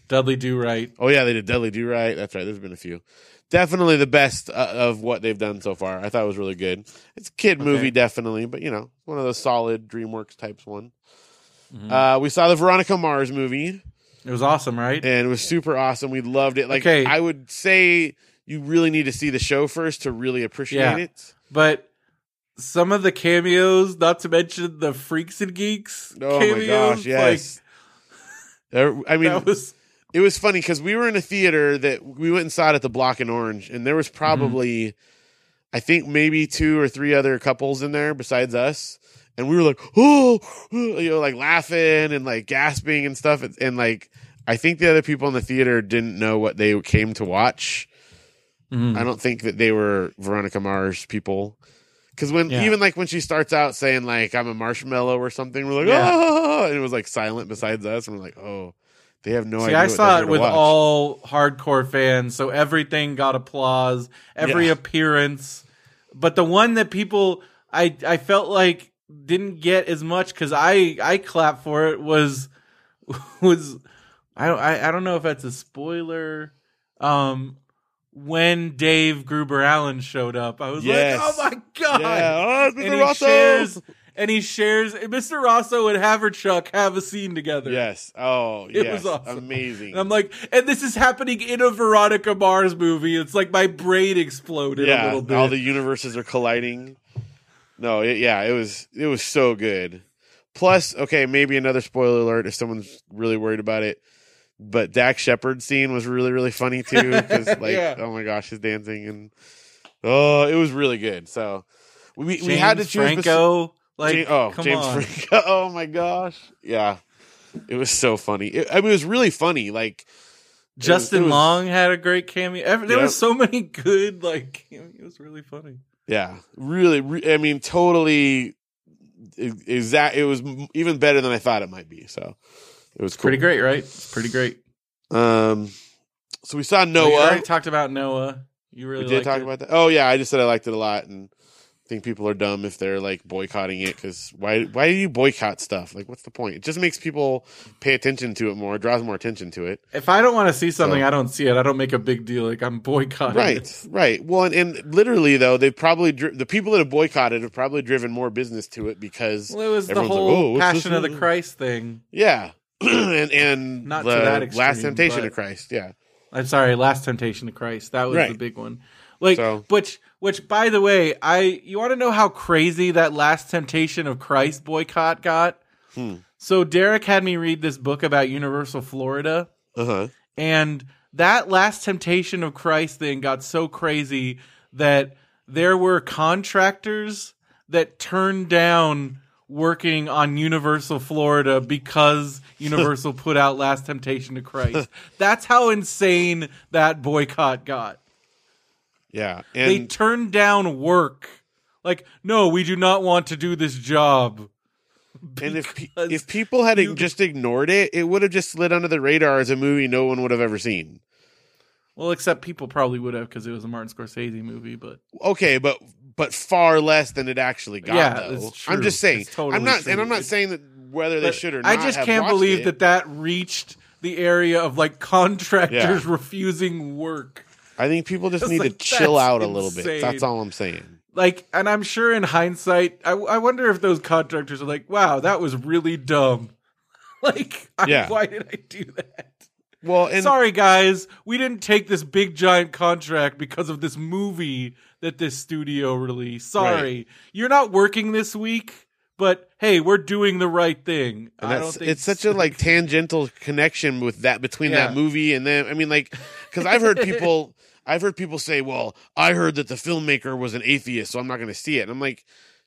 Dudley Do Right. Oh yeah, they did Dudley Do Right. That's right. There's been a few. Definitely the best uh, of what they've done so far. I thought it was really good. It's a kid Okay. movie, definitely, but you know, one of those solid DreamWorks types one. Mhm. Uh, we saw the Veronica Mars movie, It was awesome, right? and it was super awesome. We loved it. Like Okay. I would say, you really need to see the show first to really appreciate Yeah. it. But some of the cameos, not to mention the Freaks and Geeks Oh cameos, my gosh, yes. There- I like, mean, that was it was funny because we were in a theater that we went and saw it at the Block and Orange, and there was probably, Mm-hmm. I think, maybe two or three other couples in there besides us, and we were like, oh, you know, like laughing and like gasping and stuff, and, and like I think the other people in the theater didn't know what they came to watch. Mhm. I don't think that they were Veronica Mars people. Because when Yeah. even like when she starts out saying like I'm a marshmallow or something, we're like, Yeah. oh, and it was like silent besides us, and we're like, oh, they have no See, idea. I what saw they're it here to with watch. all hardcore fans, so everything got applause, every Yeah. appearance. But the one that people, I I felt like didn't get as much because I I clapped for it was was I don't I, I don't know if that's a spoiler. Um, when Dave Gruber Allen showed up, I was Yes. like, oh my god! Yeah, oh, And Mister he Rosso! shares and he shares Mister Rosso and Haverchuck have a scene together. Yes. Oh, It yes. was awesome. Amazing. And I'm like, and this is happening in a Veronica Mars movie. It's like my brain exploded a yeah, little bit. all the universes are colliding. No, it, yeah, it was it was so good. Plus, okay, maybe another spoiler alert if someone's really worried about it. But Dax Shepard's scene was really, really funny too. Because like, Yeah. oh my gosh, his dancing and oh, it was really good. So we we James had to choose. Franco. Like, Ja- oh, come James on. Franco. Oh my gosh, yeah, it was so funny. It, I mean, it was really funny. Like Justin it was- Long had a great cameo. Ever- There Yep. was so many good, like, cameos. It was really funny. yeah, really. Re- I mean, totally. Exact. It was m- even better than I thought it might be. So it was cool. Pretty great, right? It's pretty great. Um, so we saw We Noah. already talked about Noah. You really we did liked talk it? about that. Oh yeah, I just said I liked it a lot, and I think people are dumb if they're like boycotting it because why? Why do you boycott stuff? Like, what's the point? It just makes people pay attention to it more. It draws more attention to it. If I don't want to see something, So- I don't see it. I don't make a big deal. Like, I'm boycotting Right, it. right. Well, and, and literally though, they probably dri- the people that have boycotted have probably driven more business to it because Well, it was the everyone's like, whole "Oh, what's Passion this of the one?" Christ thing. yeah, and and Not the to that extreme, Last Temptation but- of Christ. Yeah, I'm sorry, Last Temptation of Christ. That was Right. the big one. Like, So- which, which, by the way, I you want to know how crazy that Last Temptation of Christ boycott got? Hmm. So Derek had me read this book about Universal Florida, uh huh. and that Last Temptation of Christ thing got so crazy that there were contractors that turned down working on Universal Florida because Universal put out Last Temptation of Christ. That's how insane that boycott got. Yeah, They and turned down work. Like, no, we do not want to do this job. and if pe- because if people had you- just ignored it, it would have just slid under the radar as a movie no one would have ever seen. Well, except people probably would have because it was a Martin Scorsese movie, but Okay, but but far less than it actually got. Yeah, though. it's true. I'm just saying. It's totally I'm not, true. and I'm not It's- saying that whether they But should or not. I just have can't watched believe it. that that reached the area of like contractors Yeah. refusing work. I think people just It's need like, to chill that's out a little bit. insane. That's all I'm saying. Like, and I'm sure in hindsight, I, I wonder if those contractors are like, "Wow, that was really dumb." Like, I, Yeah. why did I do that? Well, and Sorry, guys, we didn't take this big giant contract because of this movie that this studio released. Sorry, Right. you're not working this week, but hey, we're doing the right thing. and I that's, don't think it's such a like tangential connection with that between Yeah. that movie and then I mean like because I've heard people I've heard people say, well, I heard that the filmmaker was an atheist, so I'm not going to see it. And I'm like,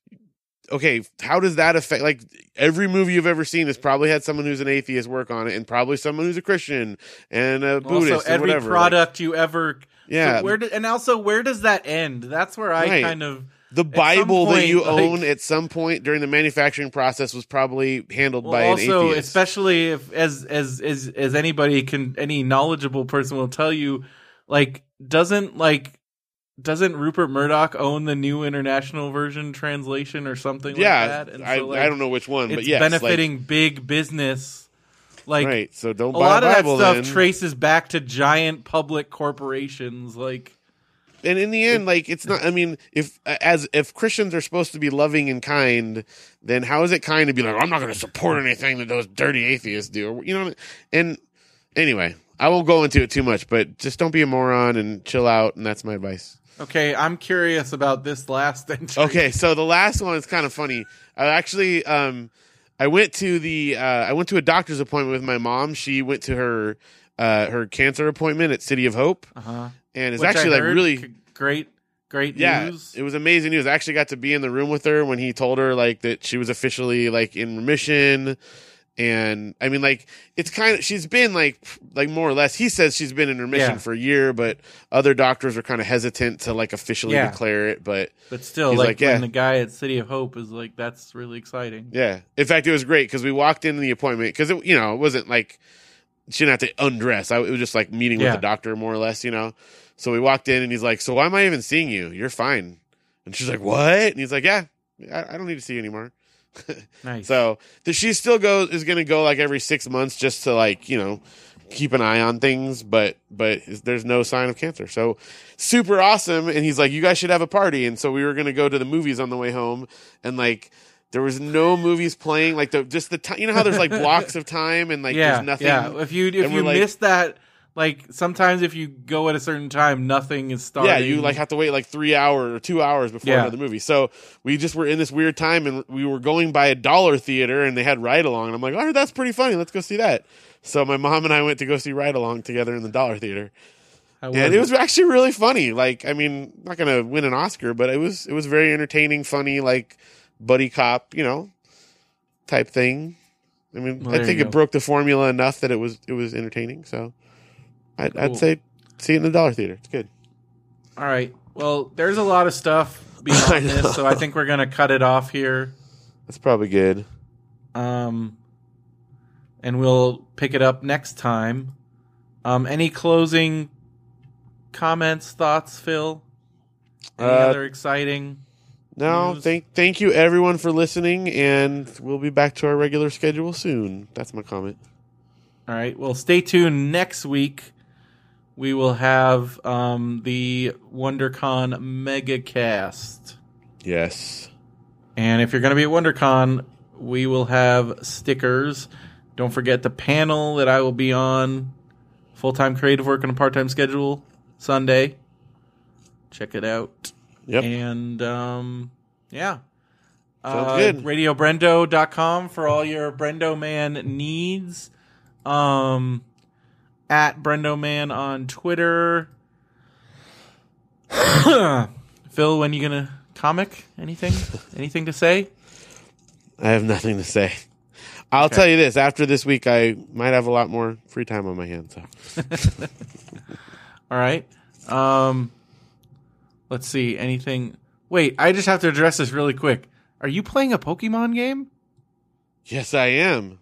okay, how does that affect? Like every movie you've ever seen has probably had someone who's an atheist work on it, and probably someone who's a Christian and a Buddhist also and every whatever. product you ever. Yeah. So where do, and also where does that end? That's where I Right. kind of. The some Bible that point, you like- own at some point during the manufacturing process was probably handled Well, by an also, atheist. especially if as as as as anybody can, any knowledgeable person will tell you, like doesn't like doesn't Rupert Murdoch own the New International Version translation or something yeah, like that? And I, so, like, I don't know which one, it's but yes, like- benefiting big business. Like, right. So don't a buy lot a of Bible that stuff then. traces back to giant public corporations. Like, And in the end, like, it's not, I mean, if, as, if Christians are supposed to be loving and kind, then how is it kind to be like, I'm not going to support anything that those dirty atheists do? You know, and anyway, I won't go into it too much, but just don't be a moron and chill out. And that's my advice. okay, I'm curious about this last entry. Okay. So the last one is kind of funny. I actually, um, I went to the, uh, I went to a doctor's appointment with my mom. She went to her, uh, her cancer appointment at City of Hope. Uh-huh. And it's Which actually I like heard, really c- great, great yeah, news. it was amazing news. I actually got to be in the room with her when he told her like that she was officially like in remission. And I mean, like, it's kind of, she's been like, like more or less, he says she's been in remission Yeah. for a year, but other doctors are kind of hesitant to like officially Yeah. declare it. But But still, he's like, like, yeah. when the guy at City of Hope is like, that's really exciting. yeah, in fact, it was great because we walked into the appointment because it, you know, it wasn't like she didn't have to undress. I, it was just like meeting Yeah. with the doctor more or less, you know? So we walked in and he's like, so why am I even seeing you? You're fine. And she's like, what? And he's like, yeah, I, I don't need to see you anymore. Nice. So the, she still goes is going to go like every six months just to like, you know, keep an eye on things, but but there's no sign of cancer. So super awesome. And he's like, you guys should have a party. And so we were going to go to the movies on the way home, and like there was no movies playing. Like the just the time, you know how there's like blocks of time and like yeah, there's nothing. yeah. If you if and you we're like- miss that, like sometimes if you go at a certain time, nothing is starting. Yeah, you like have to wait like three hours or two hours before Yeah. another movie. So we just were in this weird time, and we were going by a dollar theater, and they had Ride Along, and I'm like, oh, that's pretty funny. Let's go see that. So my mom and I went to go see Ride Along together in the dollar theater, How and it was actually really funny. Like, I mean, not gonna win an Oscar, but it was it was very entertaining, funny, like buddy cop, you know, type thing. I mean, Well, I there think you it go. broke the formula enough that it was it was entertaining. So I'd, Cool. I'd say see it in the dollar theater. It's good. All right. Well, there's a lot of stuff I beyond know. this, so I think we're gonna cut it off here. That's probably good. Um, and we'll pick it up next time. Um, any closing comments, thoughts, Phil? Any Uh, other exciting? No, news? thank thank you everyone for listening, and we'll be back to our regular schedule soon. That's my comment. All right. Well, stay tuned. Next week, we will have um, the WonderCon MegaCast. Yes. And if you're going to be at WonderCon, we will have stickers. Don't forget the panel that I will be on, full-time creative work on a part-time schedule, Sunday. Check it out. Yep. And, um, yeah. Sounds uh, good. radio brendo dot com for all your Brendo Man needs. Um, at Brendo Man on Twitter. Phil, when you gonna comic? Anything? Anything to say? I have nothing to say. I'll Okay. tell you this: after this week, I might have a lot more free time on my hands. So. All right. Um, let's see. Anything? Wait, I just have to address this really quick. Are you playing a Pokemon game? Yes, I am.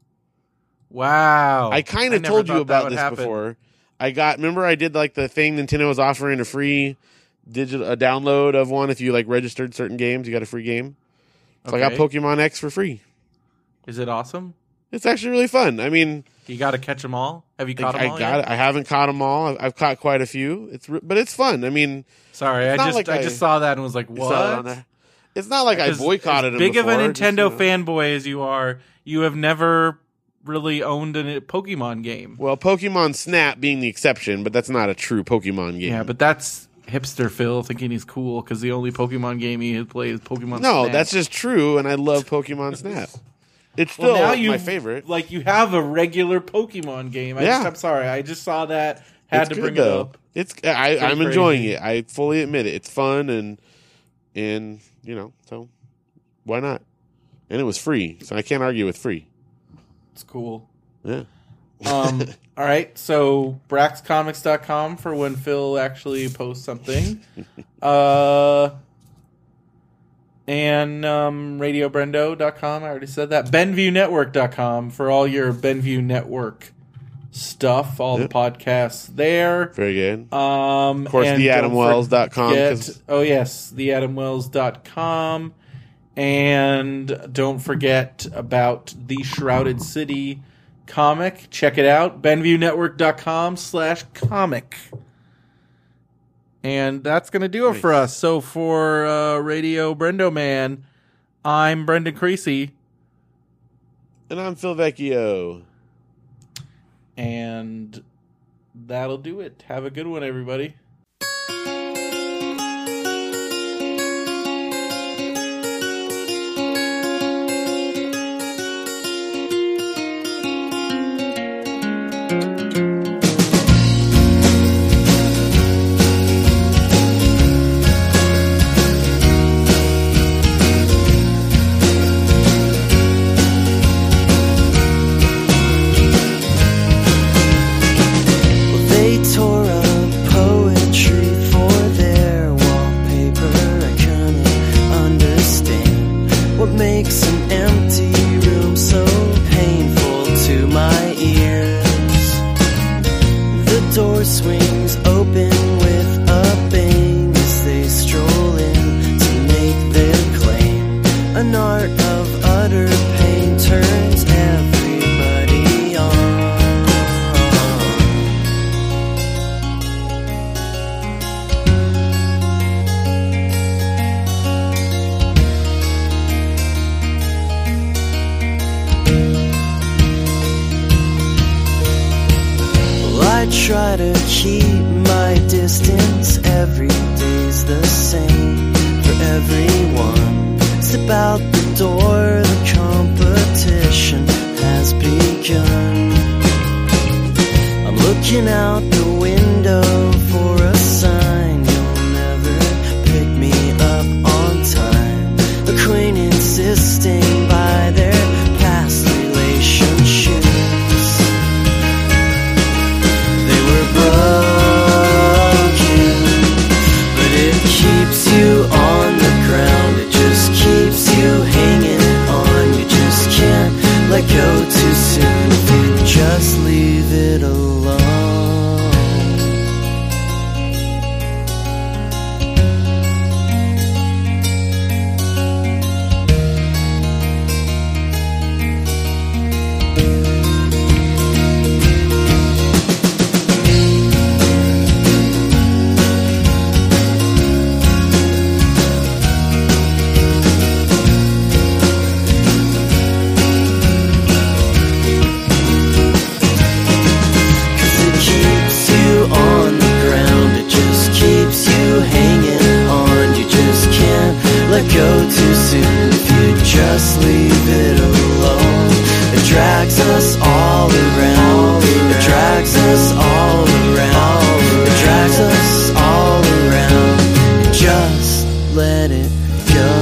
Wow. I kind of never told you thought that about would this happen. before. I got. Remember, I did like the thing Nintendo was offering a free digital a download of one if you like registered certain games. You got a free game. So I got Okay. Pokemon X for free. Is it awesome? It's actually really fun. I mean, You got to catch them all. Have you I, caught them I all got yet? it. I haven't caught them all. I've, I've caught quite a few. It's re- but it's fun. I mean, Sorry, I not just like I I- just saw that and was like, it's not on what? there. It's not like I As- boycotted as them. big of a before, just, Nintendo you know. fanboy as you are, you have never really owned a Pokemon game. Well, Pokemon Snap being the exception, but that's not a true Pokemon game. Yeah, but that's hipster Phil thinking he's cool because the only Pokemon game he has played is Pokemon no, Snap. that's just true, and I love Pokemon Snap. It's still Well, now you my favorite. Like you have a regular Pokemon game. I Yeah. just, I'm sorry, I just saw that. Had It's to good, bring though. it up. It's I, I'm Pretty enjoying crazy. it. I fully admit it. It's fun and and you know so why not? And it was free, so I can't argue with free. It's cool. Yeah. Um, all right, so brax comics dot com for when Phil actually posts something. Uh, and um, radio brendo dot com, I already said that. benview network dot com for all your Benview Network stuff, all Yep. the podcasts there. Very good. Um, Of course, and the adam don't wells dot com. forget- 'cause- Oh, yes, the adam wells dot com. And don't forget about The Shrouded City comic. Check it out. BenviewNetwork.com slash comic. And that's going to do it Nice. for us. So for uh, Radio Brendo Man, I'm Brendan Creasy. And I'm Phil Vecchio. And that'll do it. Have a good one, everybody. Try to keep my distance. Every day's the same for everyone. Step out the door, the competition has begun. I'm looking out the window for a sign. You'll never pick me up on time. A queen insisting by their past relationships. Keeps you on the ground, it just keeps you hanging on. You just can't let go too soon if you just leave it alone. Go too soon if you just leave it alone. It drags us all around. It drags us all around. It drags us all around. Just let it go.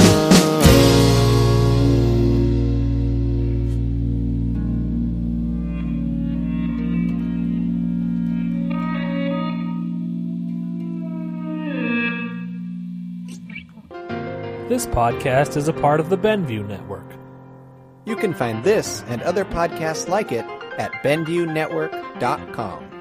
This podcast is a part of the Benview Network. You can find this and other podcasts like it at benview network dot com.